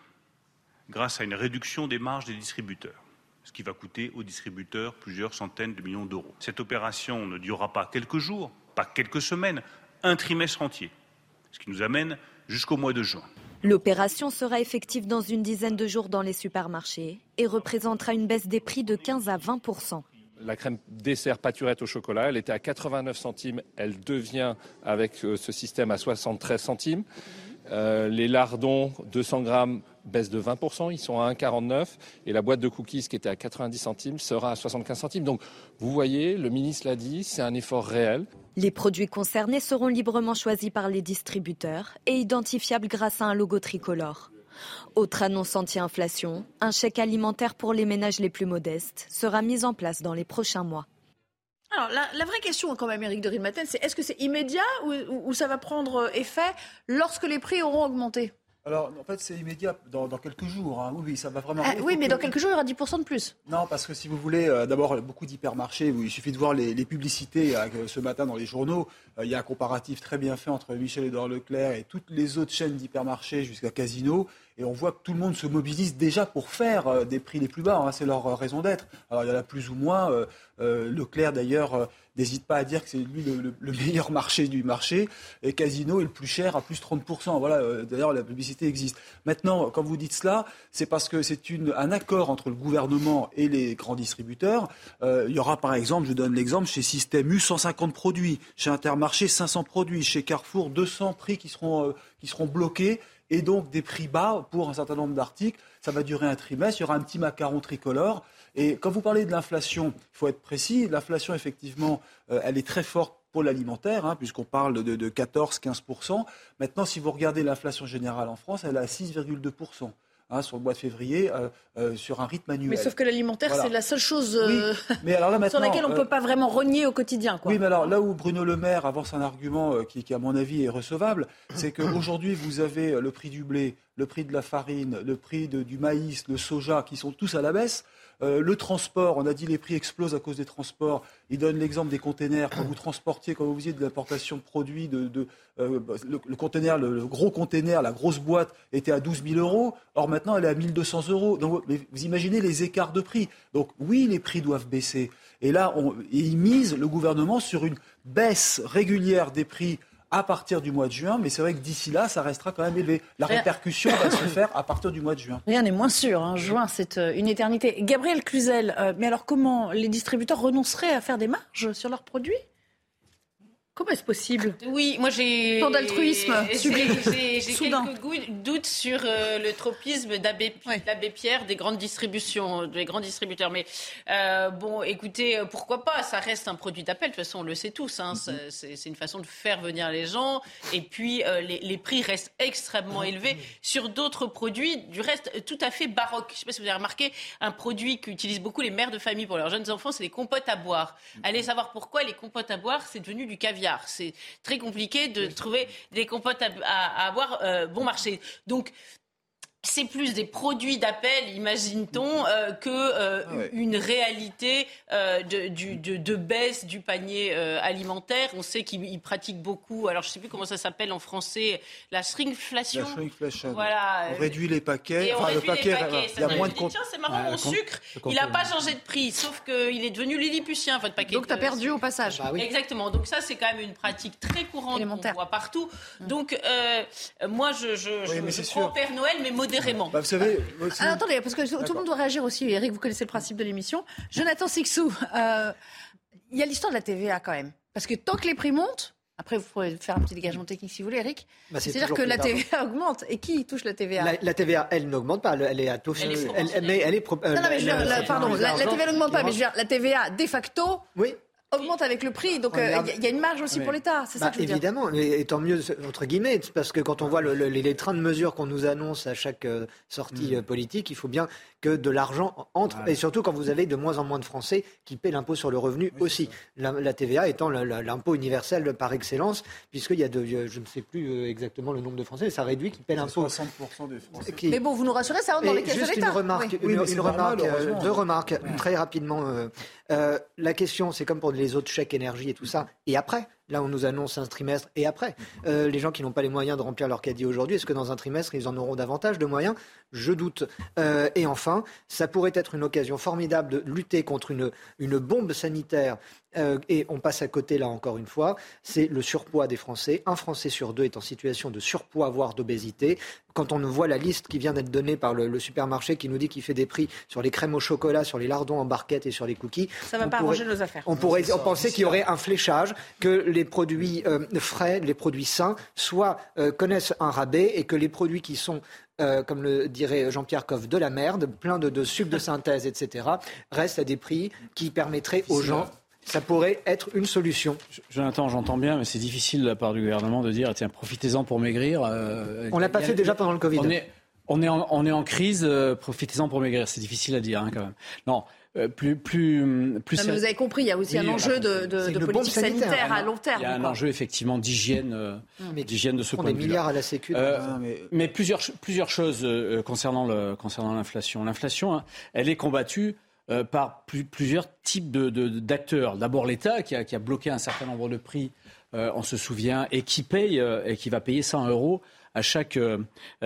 grâce à une réduction des marges des distributeurs, ce qui va coûter aux distributeurs plusieurs centaines de millions d'euros. Cette opération ne durera pas quelques jours, pas quelques semaines, un trimestre entier, ce qui nous amène jusqu'au mois de juin. L'opération sera effective dans une dizaine de jours dans les supermarchés et représentera une baisse des prix de quinze à vingt pour cent. La crème dessert pâturette au chocolat, elle était à quatre-vingt-neuf centimes, elle devient avec ce système à soixante-treize centimes. Euh, les lardons, deux cents grammes, baisse de vingt pour cent, ils sont à un virgule quarante-neuf. Et la boîte de cookies qui était à quatre-vingt-dix centimes sera à soixante-quinze centimes. Donc vous voyez, le ministre l'a dit, c'est un effort réel. Les produits concernés seront librement choisis par les distributeurs et identifiables grâce à un logo tricolore. Autre annonce anti-inflation, un chèque alimentaire pour les ménages les plus modestes sera mis en place dans les prochains mois. Alors, la, la vraie question, quand même, Éric de Ridmaten, c'est est-ce que c'est immédiat ou, ou, ou ça va prendre effet lorsque les prix auront augmenté ? Alors, en fait, c'est immédiat dans, dans quelques jours. Hein. Oui, oui, ça va vraiment. Ah, oui, mais dans quelques jours, il y aura dix pour cent de plus. Non, parce que si vous voulez, euh, d'abord, beaucoup d'hypermarchés, il suffit de voir les, les publicités euh, ce matin dans les journaux. Euh, il y a un comparatif très bien fait entre Michel-Édouard Leclerc et toutes les autres chaînes d'hypermarchés jusqu'à Casino. Et on voit que tout le monde se mobilise déjà pour faire euh, des prix les plus bas. Hein. C'est leur euh, raison d'être. Alors, il y en a plus ou moins. Euh, euh, Leclerc, d'ailleurs, euh, n'hésite pas à dire que c'est lui le, le, le meilleur marché du marché. Et Casino est le plus cher à plus trente pour cent. Voilà, euh, d'ailleurs, la publicité existe. Maintenant, quand vous dites cela, c'est parce que c'est une, un accord entre le gouvernement et les grands distributeurs. Euh, il y aura, par exemple, je donne l'exemple, chez Système U, cent cinquante produits. Chez Intermarché, cinq cents produits. Chez Carrefour, deux cents prix qui seront, euh, qui seront bloqués. Et donc des prix bas pour un certain nombre d'articles. Ça va durer un trimestre, il y aura un petit macaron tricolore. Et quand vous parlez de l'inflation, il faut être précis, l'inflation effectivement, euh, elle est très forte pour l'alimentaire, hein, puisqu'on parle de, de quatorze à quinze pour cent. Maintenant, si vous regardez l'inflation générale en France, elle est à six virgule deux pour cent. Hein, sur le mois de février, euh, euh, sur un rythme annuel. Mais sauf que l'alimentaire, voilà. C'est la seule chose euh, oui, mais alors là, maintenant, sur laquelle on ne euh, peut pas vraiment rogner au quotidien. Quoi. Oui, mais alors là où Bruno Le Maire avance un argument euh, qui, qui, à mon avis, est recevable, c'est qu'aujourd'hui, vous avez le prix du blé, le prix de la farine, le prix de, du maïs, le soja, qui sont tous à la baisse. Euh, le transport, on a dit les prix explosent à cause des transports. Il donne l'exemple des containers. Quand vous transportiez, quand vous faisiez de l'importation de produits, de, de, euh, le, le container, le, le gros container, la grosse boîte était à douze mille euros. Or maintenant, elle est à mille deux cents euros. Donc, mais vous imaginez les écarts de prix. Donc oui, les prix doivent baisser. Et là, on, il mise le gouvernement sur une baisse régulière des prix à partir du mois de juin, mais c'est vrai que d'ici là, ça restera quand même élevé. La Rien... répercussion va se faire à partir du mois de juin. Rien n'est moins sûr. Hein. Juin, c'est une éternité. Gabriel Cluzel, euh, mais alors comment les distributeurs renonceraient à faire des marges sur leurs produits ? Comment est-ce possible ? Oui, moi j'ai... Tant d'altruisme sublime. J'ai, j'ai quelques goûts, doutes sur euh, le tropisme d'Abbé, ouais. d'Abbé Pierre des grandes distributions, des grands distributeurs. Mais euh, bon, écoutez, pourquoi pas ? Ça reste un produit d'appel. De toute façon, on le sait tous. Hein, mm-hmm. c'est, c'est une façon de faire venir les gens. Et puis, euh, les, les prix restent extrêmement mm-hmm. élevés sur d'autres produits, du reste tout à fait baroques. Je ne sais pas si vous avez remarqué, un produit qu'utilisent beaucoup les mères de famille pour leurs jeunes enfants, c'est les compotes à boire. Mm-hmm. Allez savoir pourquoi les compotes à boire, c'est devenu du caviar. C'est très compliqué de trouver des compotes à, à, à avoir euh, bon marché. Donc, c'est plus des produits d'appel, imagine-t-on, euh, que euh, ah ouais. une réalité euh, de, du, de, de baisse du panier euh, alimentaire. On sait qu'ils pratiquent beaucoup, alors je ne sais plus comment ça s'appelle en français, la shrinkflation. La shrinkflation. Voilà. On réduit les paquets. Et on enfin, réduit le paquet, les paquets. il y a moins de compte. Tiens, c'est marrant, ouais, mon sucre, il n'a pas changé de prix, sauf qu'il est devenu lilliputien, votre paquet. Donc tu as perdu au passage. Bah, oui. Exactement. Donc ça, c'est quand même une pratique très courante qu'on voit partout. Donc euh, moi, je, je, oui, je, je crois au Père Noël, mais modérément. Bah, vous savez, aussi... Alors, attendez, parce que tout le monde doit réagir aussi. Eric, vous connaissez le principe de l'émission. Jonathan Sixou, euh, il y a l'histoire de la T V A quand même. Parce que tant que les prix montent, après vous pourrez faire un petit dégagement technique si vous voulez, Eric, bah, c'est c'est-à-dire que la T V A augmente. Et qui touche la T V A? La, la T V A, elle n'augmente pas, elle est à taux fixe. Elle, elle, mais elle est pro... Non, non, mais je veux dire, la, pardon, la, la T V A n'augmente pas, mais je veux dire, la T V A, de facto... Oui. augmente avec le prix, donc il euh, y, y a une marge aussi mais, pour l'État, c'est bah, ça que je veux évidemment, dire. Évidemment, et tant mieux, entre guillemets, parce que quand on voit le, le, les, les trains de mesures qu'on nous annonce à chaque euh, sortie mmh. euh, politique, il faut bien que de l'argent entre, ouais. et surtout quand vous avez de moins en moins de Français qui paient l'impôt sur le revenu oui, aussi. La, la T V A étant la, la, l'impôt universel par excellence, puisqu'il y a de, je ne sais plus exactement le nombre de Français, mais ça réduit qui paient l'impôt. soixante pour cent des Français. Qui... Mais bon, vous nous rassurez, ça rentre dans les caisses de l'État. Juste une remarque, oui. une, Oui, une remarque normal, euh, deux remarques, ouais. très rapidement. Euh, euh, la question, c'est comme pour les autres chèques énergie et tout ça, et après. Là, on nous annonce un trimestre et après. Euh, les gens qui n'ont pas les moyens de remplir leur caddie aujourd'hui, est-ce que dans un trimestre, ils en auront davantage de moyens? Je doute. Euh, et enfin, ça pourrait être une occasion formidable de lutter contre une, une bombe sanitaire. Euh, et on passe à côté, là, encore une fois. C'est le surpoids des Français. Un Français sur deux est en situation de surpoids, voire d'obésité. Quand on voit la liste qui vient d'être donnée par le, le supermarché qui nous dit qu'il fait des prix sur les crèmes au chocolat, sur les lardons en barquette et sur les cookies. Ça ne va pas pourrait, arranger nos affaires. On pourrait penser qu'il y aurait un fléchage, que les produits euh, frais, les produits sains, soit euh, connaissent un rabais et que les produits qui sont, euh, comme le dirait Jean-Pierre Coff, de la merde, plein de, de sucre de synthèse, et cetera, restent à des prix qui permettraient aux gens... Ça pourrait être une solution. Jonathan, j'entends bien, mais c'est difficile de la part du gouvernement de dire tiens, profitez-en pour maigrir. Euh, on l'a pas a, fait a, déjà pendant le Covid. On est, on est, en, on est en crise, euh, profitez-en pour maigrir. C'est difficile à dire hein, quand même. Non. Euh, plus, plus, plus. Non, mais vous avez compris, il y a aussi oui, un enjeu de, de, de politique sanitaire, sanitaire à long terme. Il y a un quoi. enjeu effectivement d'hygiène, euh, mais d'hygiène de ce point de vue. Des milliards à la Sécu. Euh, ah, mais... mais plusieurs, plusieurs choses euh, concernant, le, concernant l'inflation. L'inflation, hein, elle est combattue. Euh, par plus, plusieurs types de, de, d'acteurs. D'abord l'État qui a, qui a bloqué un certain nombre de prix, euh, on se souvient, et qui paye euh, et qui va payer cent euros à chaque, euh,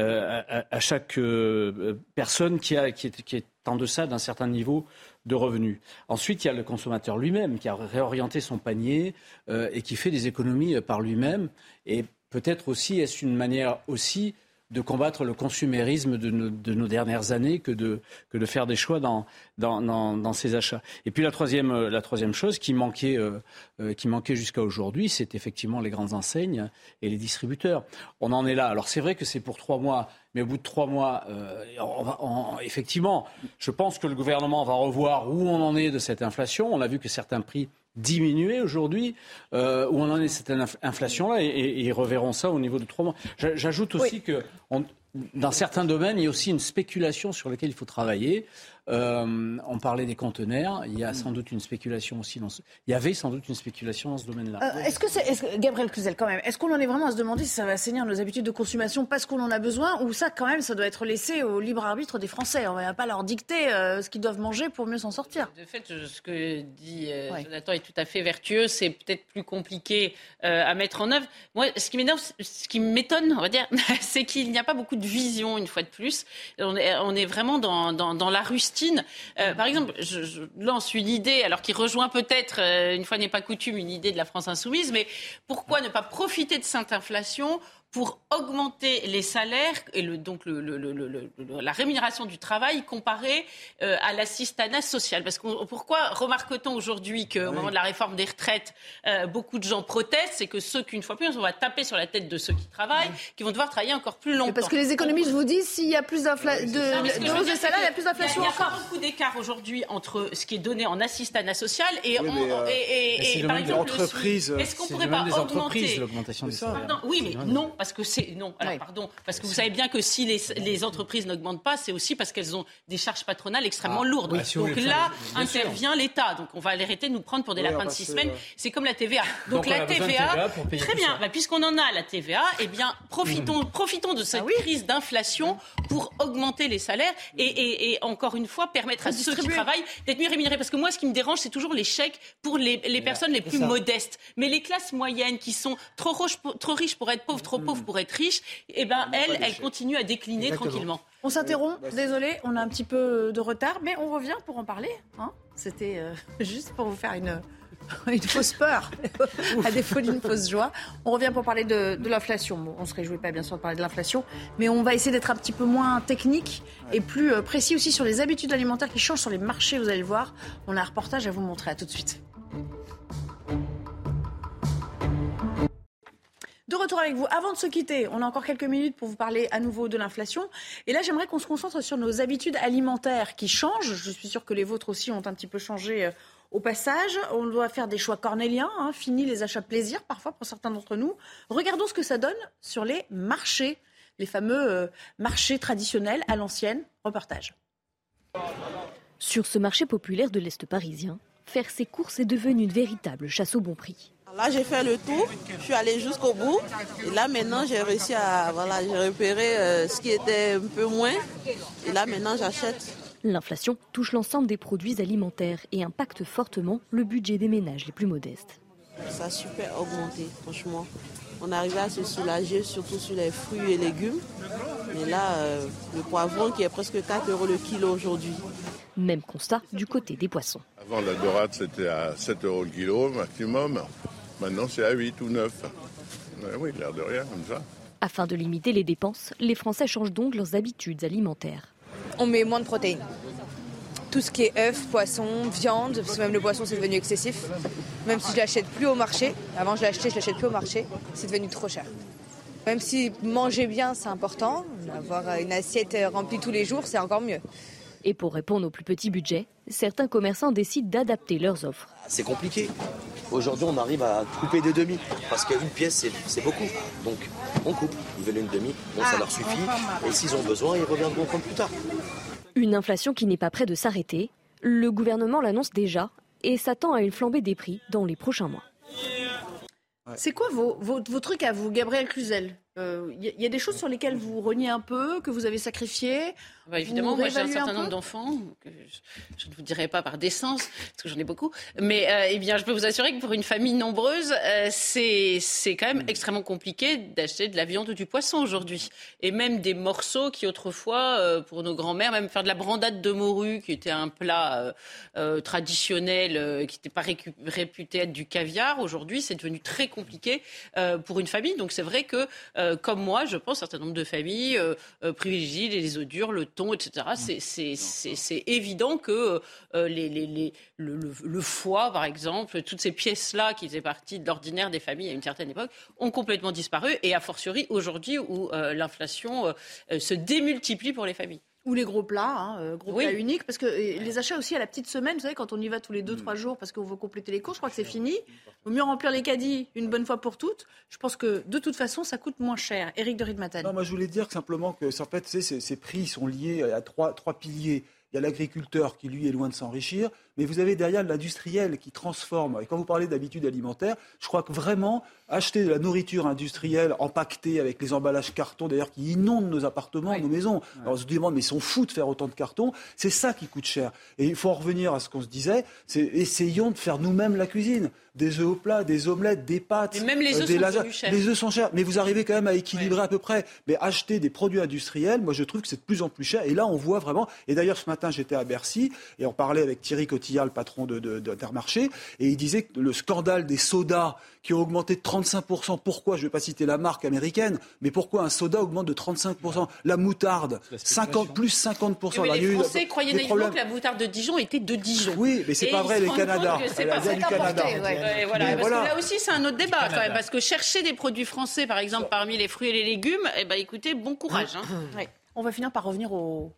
à, à chaque euh, personne qui, a, qui, est, qui est en deçà d'un certain niveau de revenus. Ensuite, il y a le consommateur lui-même qui a réorienté son panier euh, et qui fait des économies par lui-même. Et peut-être aussi, est-ce une manière aussi de combattre le consumérisme de nos, de nos dernières années que de, que de faire des choix dans, dans, dans, dans ces achats. Et puis la troisième, la troisième chose qui manquait, euh, euh, qui manquait jusqu'à aujourd'hui, c'est effectivement les grandes enseignes et les distributeurs. On en est là. Alors c'est vrai que c'est pour trois mois, mais au bout de trois mois, euh, on va, on, effectivement, je pense que le gouvernement va revoir où on en est de cette inflation. On a vu que certains prix diminuer aujourd'hui, euh, où on en est cette inflation-là, et, et, et ils reverront ça au niveau de trois mois. J'ajoute aussi oui. que on, dans certains domaines, il y a aussi une spéculation sur laquelle il faut travailler. Euh, on parlait des conteneurs, il y a sans doute une spéculation aussi dans ce... Il y avait sans doute une spéculation dans ce domaine-là. Euh, est-ce que c'est, est-ce que, Gabriel Cluzel, quand même, est-ce qu'on en est vraiment à se demander si ça va assainir nos habitudes de consommation parce qu'on en a besoin, ou ça, quand même, ça doit être laissé au libre arbitre des Français? On ne va pas leur dicter euh, ce qu'ils doivent manger pour mieux s'en sortir. De fait, ce que dit euh, ouais. Jonathan est tout à fait vertueux. C'est peut-être plus compliqué euh, à mettre en œuvre. Moi, ce qui m'énerve, ce qui m'étonne, on va dire, c'est qu'il n'y a pas beaucoup de vision, une fois de plus. On est, on est vraiment dans, dans, dans la rustine. Euh, par exemple, je, je lance une idée, alors qui rejoint peut-être, euh, une fois n'est pas coutume, une idée de la France insoumise, mais pourquoi ne pas profiter de cette inflation pour augmenter les salaires et le, donc le, le, le, le, le, la rémunération du travail comparée euh, à l'assistanat social. Parce que pourquoi remarque-t-on aujourd'hui qu'au oui. moment de la réforme des retraites, euh, beaucoup de gens protestent, c'est que ceux qu'une fois plus, on va taper sur la tête de ceux qui travaillent, oui. qui vont devoir travailler encore plus longtemps. Mais parce que les économistes vous disent s'il y a plus d'inflation, oui, de, de hausse de salaire, il y a plus d'inflation encore. Il n'y a pas beaucoup d'écart aujourd'hui entre ce qui est donné en assistanat social et, oui, mais, on, euh, et, et, et, et par exemple l'entreprise. Est-ce qu'on pourrait pas augmenter l'augmentation des salaires. Oui, mais non. parce que c'est non. Alors oui. pardon, parce que vous savez bien que si les, les entreprises n'augmentent pas, c'est aussi parce qu'elles ont des charges patronales extrêmement ah, lourdes. Oui, si donc là intervient sûr. l'État. Donc on va arrêter de nous prendre pour des oui, lapins de six semaines. Euh... C'est comme la T V A. Donc, donc la T V A, T V A très bien. Bah, puisqu'on en a la T V A, eh bien profitons, mmh. profitons de cette ah, oui. crise d'inflation pour augmenter les salaires et, et, et encore une fois permettre à ceux qui travaillent d'être mieux rémunérés. Parce que moi, ce qui me dérange, c'est toujours les chèques pour les, les personnes les plus modestes. Mais les classes moyennes qui sont trop riches pour, trop riches pour être pauvres, trop pauvres pour être riches, eh ben elles, elles continuent à décliner Exactement. tranquillement. On s'interrompt, désolé, on a un petit peu de retard, mais on revient pour en parler. Hein. C'était euh, juste pour vous faire une, une fausse peur, à défaut d'une fausse joie. On revient pour parler de, de l'inflation. Bon, on ne se réjouit pas bien sûr de parler de l'inflation, mais on va essayer d'être un petit peu moins technique et plus euh, précis aussi sur les habitudes alimentaires qui changent sur les marchés, vous allez le voir. On a un reportage à vous montrer, à tout de suite. De retour avec vous. Avant de se quitter, on a encore quelques minutes pour vous parler à nouveau de l'inflation. Et là, j'aimerais qu'on se concentre sur nos habitudes alimentaires qui changent. Je suis sûre que les vôtres aussi ont un petit peu changé au passage. On doit faire des choix cornéliens. Hein. Fini les achats plaisir, parfois pour certains d'entre nous. Regardons ce que ça donne sur les marchés, les fameux euh, marchés traditionnels à l'ancienne. Reportage. Sur ce marché populaire de l'Est parisien, faire ses courses est devenu une véritable chasse au bon prix. Là, j'ai fait le tour, je suis allée jusqu'au bout. Et là, maintenant, j'ai réussi à voilà, j'ai repéré euh, ce qui était un peu moins. Et là, maintenant, j'achète. L'inflation touche l'ensemble des produits alimentaires et impacte fortement le budget des ménages les plus modestes. Ça a super augmenté, franchement. On arrivait à se soulager, surtout sur les fruits et légumes. Mais là, euh, le poivron qui est presque quatre euros le kilo aujourd'hui. Même constat du côté des poissons. Avant, la dorade, c'était à sept euros le kilo maximum. Maintenant, c'est à huit ou neuf. Oui, l'air de rien, comme ça. Afin de limiter les dépenses, les Français changent donc leurs habitudes alimentaires. On met moins de protéines. Tout ce qui est œufs, poissons, viande, parce que même le poisson, c'est devenu excessif. Même si je ne l'achète plus au marché. Avant, je l'achetais, je ne l'achète plus au marché. C'est devenu trop cher. Même si manger bien, c'est important. Avoir une assiette remplie tous les jours, c'est encore mieux. Et pour répondre aux plus petits budgets, certains commerçants décident d'adapter leurs offres. C'est compliqué. Aujourd'hui, on arrive à couper des demi, parce qu'une pièce, c'est, c'est beaucoup. Donc, on coupe. Ils veulent une demi, bon, ça leur suffit. Et s'ils ont besoin, ils reviendront prendre plus tard. Une inflation qui n'est pas près de s'arrêter. Le gouvernement l'annonce déjà et s'attend à une flambée des prix dans les prochains mois. C'est quoi vos, vos, vos trucs à vous, Gabriel Cluzel ? Il euh, y, y a des choses sur lesquelles vous reniez un peu, que vous avez sacrifiées. Bah évidemment, moi j'ai un certain un nombre d'enfants, que je, je ne vous dirai pas par décence, parce que j'en ai beaucoup, mais euh, eh bien, je peux vous assurer que pour une famille nombreuse, euh, c'est, c'est quand même extrêmement compliqué d'acheter de la viande ou du poisson aujourd'hui. Et même des morceaux qui autrefois, euh, pour nos grands-mères, même faire de la brandade de morue, qui était un plat euh, euh, traditionnel, euh, qui n'était pas récu- réputé être du caviar, aujourd'hui c'est devenu très compliqué euh, pour une famille. Donc c'est vrai que, euh, comme moi, je pense, un certain nombre de familles euh, euh, privilégient les œufs durs, le thon, et cetera. C'est, c'est, c'est, c'est évident que euh, les, les, les, le, le, le foie, par exemple, toutes ces pièces-là qui faisaient partie de l'ordinaire des familles à une certaine époque, ont complètement disparu. Et a fortiori aujourd'hui où euh, l'inflation euh, se démultiplie pour les familles. Ou les gros plats, hein, euh, gros oui. plats uniques, parce que euh, les achats aussi à la petite semaine, vous savez, quand on y va tous les deux, trois jours parce qu'on veut compléter les courses, je crois que c'est fini. Il vaut mieux remplir les caddies une bonne fois pour toutes. Je pense que de toute façon, ça coûte moins cher. Éric de Ritmaten. Non, moi je voulais dire que simplement que en fait, ces, ces prix sont liés à trois, trois piliers. Il y a l'agriculteur qui, lui, est loin de s'enrichir, mais vous avez derrière l'industriel qui transforme. Et quand vous parlez d'habitudes alimentaires, je crois que vraiment, acheter de la nourriture industrielle empaquetée avec les emballages carton, d'ailleurs, qui inondent nos appartements, oui. nos maisons. Ouais. Alors on se demande, mais ils sont fous de faire autant de carton. C'est ça qui coûte cher. Et il faut en revenir à ce qu'on se disait, c'est essayons de faire nous-mêmes la cuisine. Des œufs au plat, des omelettes, des pâtes. Et même les œufs euh, des sont lasagnes. Plus chers. Les œufs sont chers, mais vous arrivez quand même à équilibrer ouais. à peu près. Mais acheter des produits industriels, moi je trouve que c'est de plus en plus cher. Et là, on voit vraiment. Et d'ailleurs, ce matin, j'étais à Bercy et on parlait avec Thierry Cotillard, le patron de, de, d'Intermarché, et il disait que le scandale des sodas qui ont augmenté de trente-cinq pour cent. Pourquoi ? Je ne vais pas citer la marque américaine, mais pourquoi un soda augmente de trente-cinq pour cent ? La moutarde, cinquante, plus cinquante pour cent. Mais Alors, les il y a Français eu croyaient naïvement problèmes. Que la moutarde de Dijon était de Dijon. Oui, mais c'est et pas vrai, les Canada. C'est pas du Canada. Ouais, ouais, voilà, parce voilà. que là aussi, c'est un autre débat quand même, parce que chercher des produits français, par exemple, parmi les fruits et les légumes, eh ben, écoutez, bon courage. Hein. Ouais. On va finir par revenir au,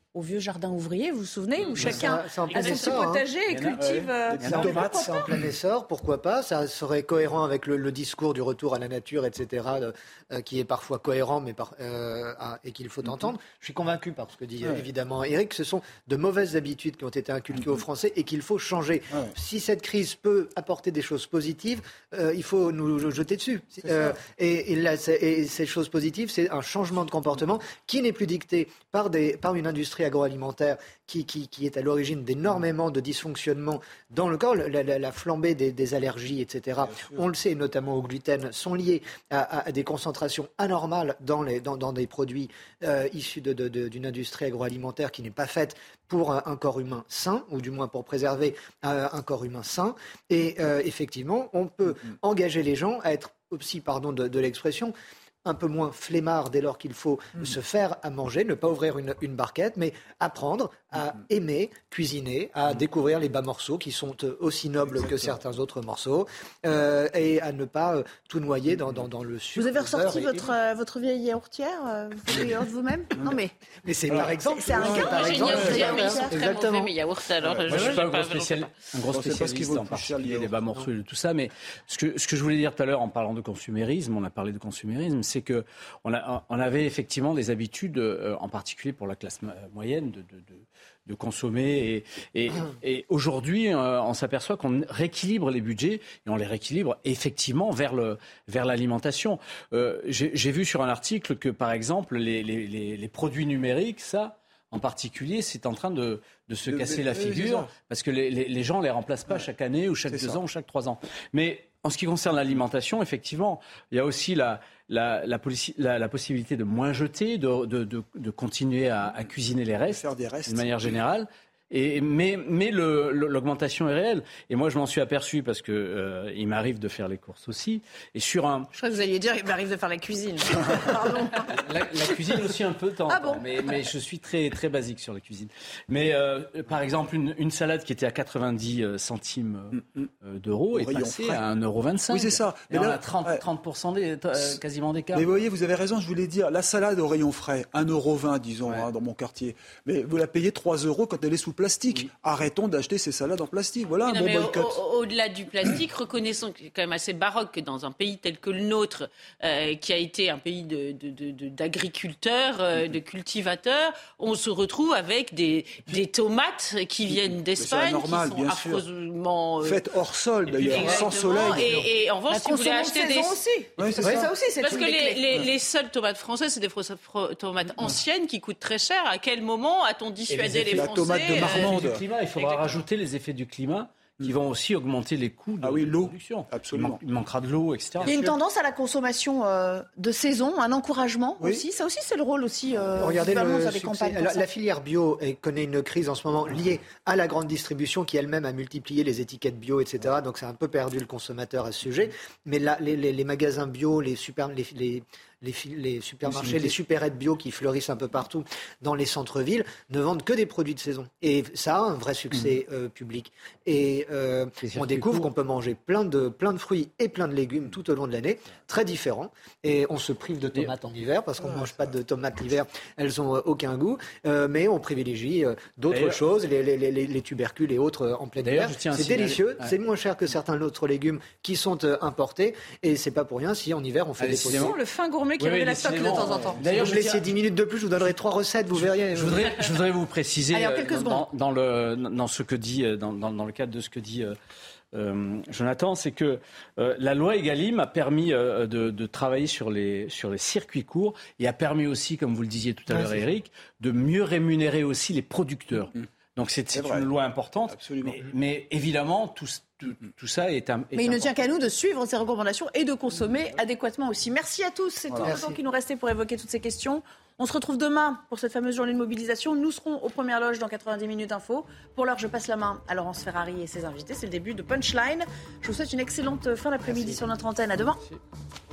au vieux jardin ouvrier, vous vous souvenez, où chacun ça, a son petit potager hein. et cultive euh, des tomates. C'est en plein essor, pourquoi pas? Ça serait cohérent avec le, le discours du retour à la nature, et cetera, euh, qui est parfois cohérent, mais par, euh, à, et qu'il faut entendre. Je suis convaincu par ce que dit ouais. évidemment Éric, ce sont de mauvaises habitudes qui ont été inculquées mmh. aux Français et qu'il faut changer. Ouais. Si cette crise peut apporter des choses positives, euh, il faut nous jeter dessus. Euh, et, et, là, et ces choses positives, c'est un changement de comportement qui n'est plus dicté par, des, par une industrie agroalimentaire qui, qui, qui est à l'origine d'énormément de dysfonctionnements dans le corps. La, la, la flambée des, des allergies, et cetera, on le sait, notamment au gluten, sont liées à, à des concentrations anormales dans, les, dans, dans des produits euh, issus de, de, de, d'une industrie agroalimentaire qui n'est pas faite pour un, un corps humain sain, ou du moins pour préserver euh, un corps humain sain. Et euh, effectivement, on peut mmh. engager les gens à être aussi, pardon de, de l'expression, un peu moins flemmard dès lors qu'il faut mmh. se faire à manger, ne pas ouvrir une, une barquette, mais apprendre à mmh. aimer, cuisiner, à mmh. découvrir les bas morceaux qui sont aussi nobles Exactement. que certains autres morceaux, euh, et à ne pas euh, tout noyer dans, dans, dans le sucre. Vous avez ressorti votre, euh, votre vieille yaourtière euh, Vous faites yaourt vous-même Non mais... Mais c'est par exemple... C'est, c'est un par exemple, exactement. Mes yaourts, alors, ouais, je moi, je ne suis pas un gros, pas spécial, un gros spécialiste en particulier des bas morceaux et de tout ça, mais ce que, ce que je voulais dire tout à l'heure en parlant de consumérisme, on a parlé de consumérisme, c'est que on, a, on avait effectivement des habitudes, euh, en particulier pour la classe moyenne, de, de, de, de consommer. Et, et, et aujourd'hui, euh, on s'aperçoit qu'on rééquilibre les budgets et on les rééquilibre effectivement vers, le, vers l'alimentation. Euh, j'ai, j'ai vu sur un article que, par exemple, les, les, les, les produits numériques, ça, en particulier, c'est en train de, de se de, casser de, la figure parce que les, les, les gens ne les remplacent pas chaque année ou chaque c'est deux ça. ans ou chaque trois ans. Mais en ce qui concerne l'alimentation, effectivement, il y a aussi la, la, la, la, la possibilité de moins jeter, de, de, de, de continuer à, à cuisiner les restes, faire des restes. De manière générale. Et, mais mais le, le, l'augmentation est réelle. Et moi, je m'en suis aperçu parce que euh, il m'arrive de faire les courses aussi. Et sur un... Je crois que vous alliez dire, il m'arrive de faire la cuisine. Pardon. La, la cuisine aussi un peu de temps en ah temps. Bon mais, mais je suis très, très basique sur la cuisine. Mais euh, par exemple, une, une salade qui était à quatre-vingt-dix centimes euh, d'euros est passée frais. à un euro vingt-cinq. Oui, c'est ça. Et mais on là, a trente, ouais. trente pour cent des, euh, quasiment d'écart. Mais vous voyez, vous avez raison, je voulais dire, la salade au rayon frais, un euro vingt, disons, ouais. hein, dans mon quartier. Mais vous la payez trois euros quand elle est sous plastique. Oui. Arrêtons d'acheter ces salades en plastique. Voilà oui, un non, bon boycott. Au, au, au-delà du plastique, reconnaissons qu'il est quand même assez baroque que dans un pays tel que le nôtre, euh, qui a été un pays de, de, de, de, d'agriculteurs, euh, de cultivateurs, on se retrouve avec des, des tomates qui viennent d'Espagne, normal, qui sont affreusement... Euh... Faites hors sol, d'ailleurs, sans soleil. Et, et en revanche, si vous voulez acheter des... aussi. Oui, c'est oui, ça. ça aussi, c'est parce que les, les, les seules tomates françaises, c'est des tomates anciennes qui coûtent très cher. À quel moment a-t-on dissuadé les, les Français? La tomate de Marmande. Il faudra Exactement. rajouter les effets du climat qui vont aussi augmenter les coûts de, ah oui, l'eau. de production. Absolument. Il, man- il manquera de l'eau, et cetera. Il y a une tendance à la consommation euh, de saison, un encouragement oui. aussi. Ça aussi, c'est le rôle aussi. Euh, Regardez le des campagnes la, la filière bio connaît une crise en ce moment liée à la grande distribution qui elle-même a multiplié les étiquettes bio, et cetera. Donc, c'est un peu perdu le consommateur à ce sujet. Mais là, les, les, les magasins bio, les super, les, les Les, les supermarchés, les supérettes bio qui fleurissent un peu partout dans les centres-villes ne vendent que des produits de saison. Et ça a un vrai succès mmh. euh, public. Et euh, on découvre qu'on peut manger plein de, plein de fruits et plein de légumes tout au long de l'année, très différents. Et on se prive de tomates en hiver parce qu'on ne mange pas de tomates l'hiver, elles n'ont euh, aucun goût. Euh, mais on privilégie euh, d'autres D'ailleurs, choses, les, les, les, les tubercules et autres euh, en plein hiver. C'est délicieux, ouais. c'est moins cher que certains autres légumes qui sont euh, importés. Et c'est pas pour rien si en hiver on fait Allez, des pots. Le fin gourmet qui oui, révèle la stock de temps en temps. D'ailleurs, je vous laissiez dix minutes de plus, je vous donnerai trois recettes, vous verriez. Je voudrais, je voudrais vous préciser Allez, en quelques euh, dans, dans, le, dans ce que dit, dans, dans, dans le cadre de ce que dit euh, euh, Jonathan, c'est que euh, la loi Egalim a permis euh, de, de travailler sur les, sur les circuits courts et a permis aussi, comme vous le disiez tout à ouais, l'heure, Eric, de mieux rémunérer aussi les producteurs. Mmh. Donc c'est, c'est, c'est une loi importante, mais, mais évidemment, tout, tout, tout ça est, un, est Mais il important. ne tient qu'à nous de suivre ces recommandations et de consommer adéquatement aussi. Merci à tous, c'est tout le temps qui nous restait pour évoquer toutes ces questions. On se retrouve demain pour cette fameuse journée de mobilisation. Nous serons aux premières loges dans quatre-vingt-dix minutes info. Pour l'heure, je passe la main à Laurence Ferrari et ses invités. C'est le début de Punchline. Je vous souhaite une excellente fin d'après-midi Merci. Sur notre antenne. À demain. Merci.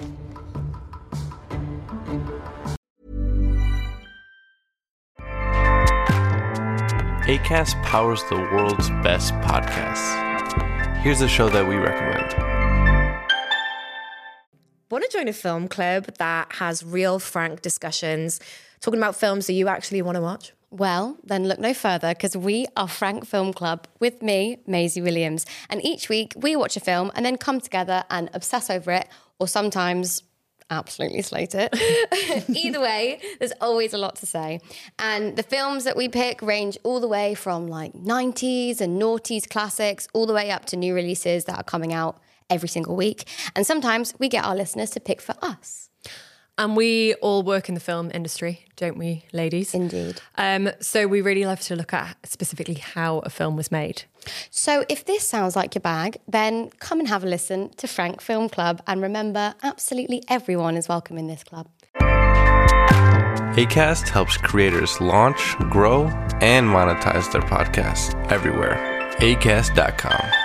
Acast powers the world's best podcasts. Here's a show that we recommend. Want to join a film club that has real, frank discussions, talking about films that you actually want to watch? Well, then look no further, because we are Frank Film Club with me, Maisie Williams. And each week we watch a film and then come together and obsess over it, or sometimes absolutely slate it. Either way, there's always a lot to say. And the films that we pick range all the way from like nineties and noughties classics, all the way up to new releases that are coming out every single week. And sometimes we get our listeners to pick for us. And we all work in the film industry, don't we, ladies? Indeed. Um, so we really love to look at specifically how a film was made. So if this sounds like your bag, then come and have a listen to Frank Film Club. And remember, absolutely everyone is welcome in this club. Acast helps creators launch, grow, and monetize their podcasts everywhere. acast dot com.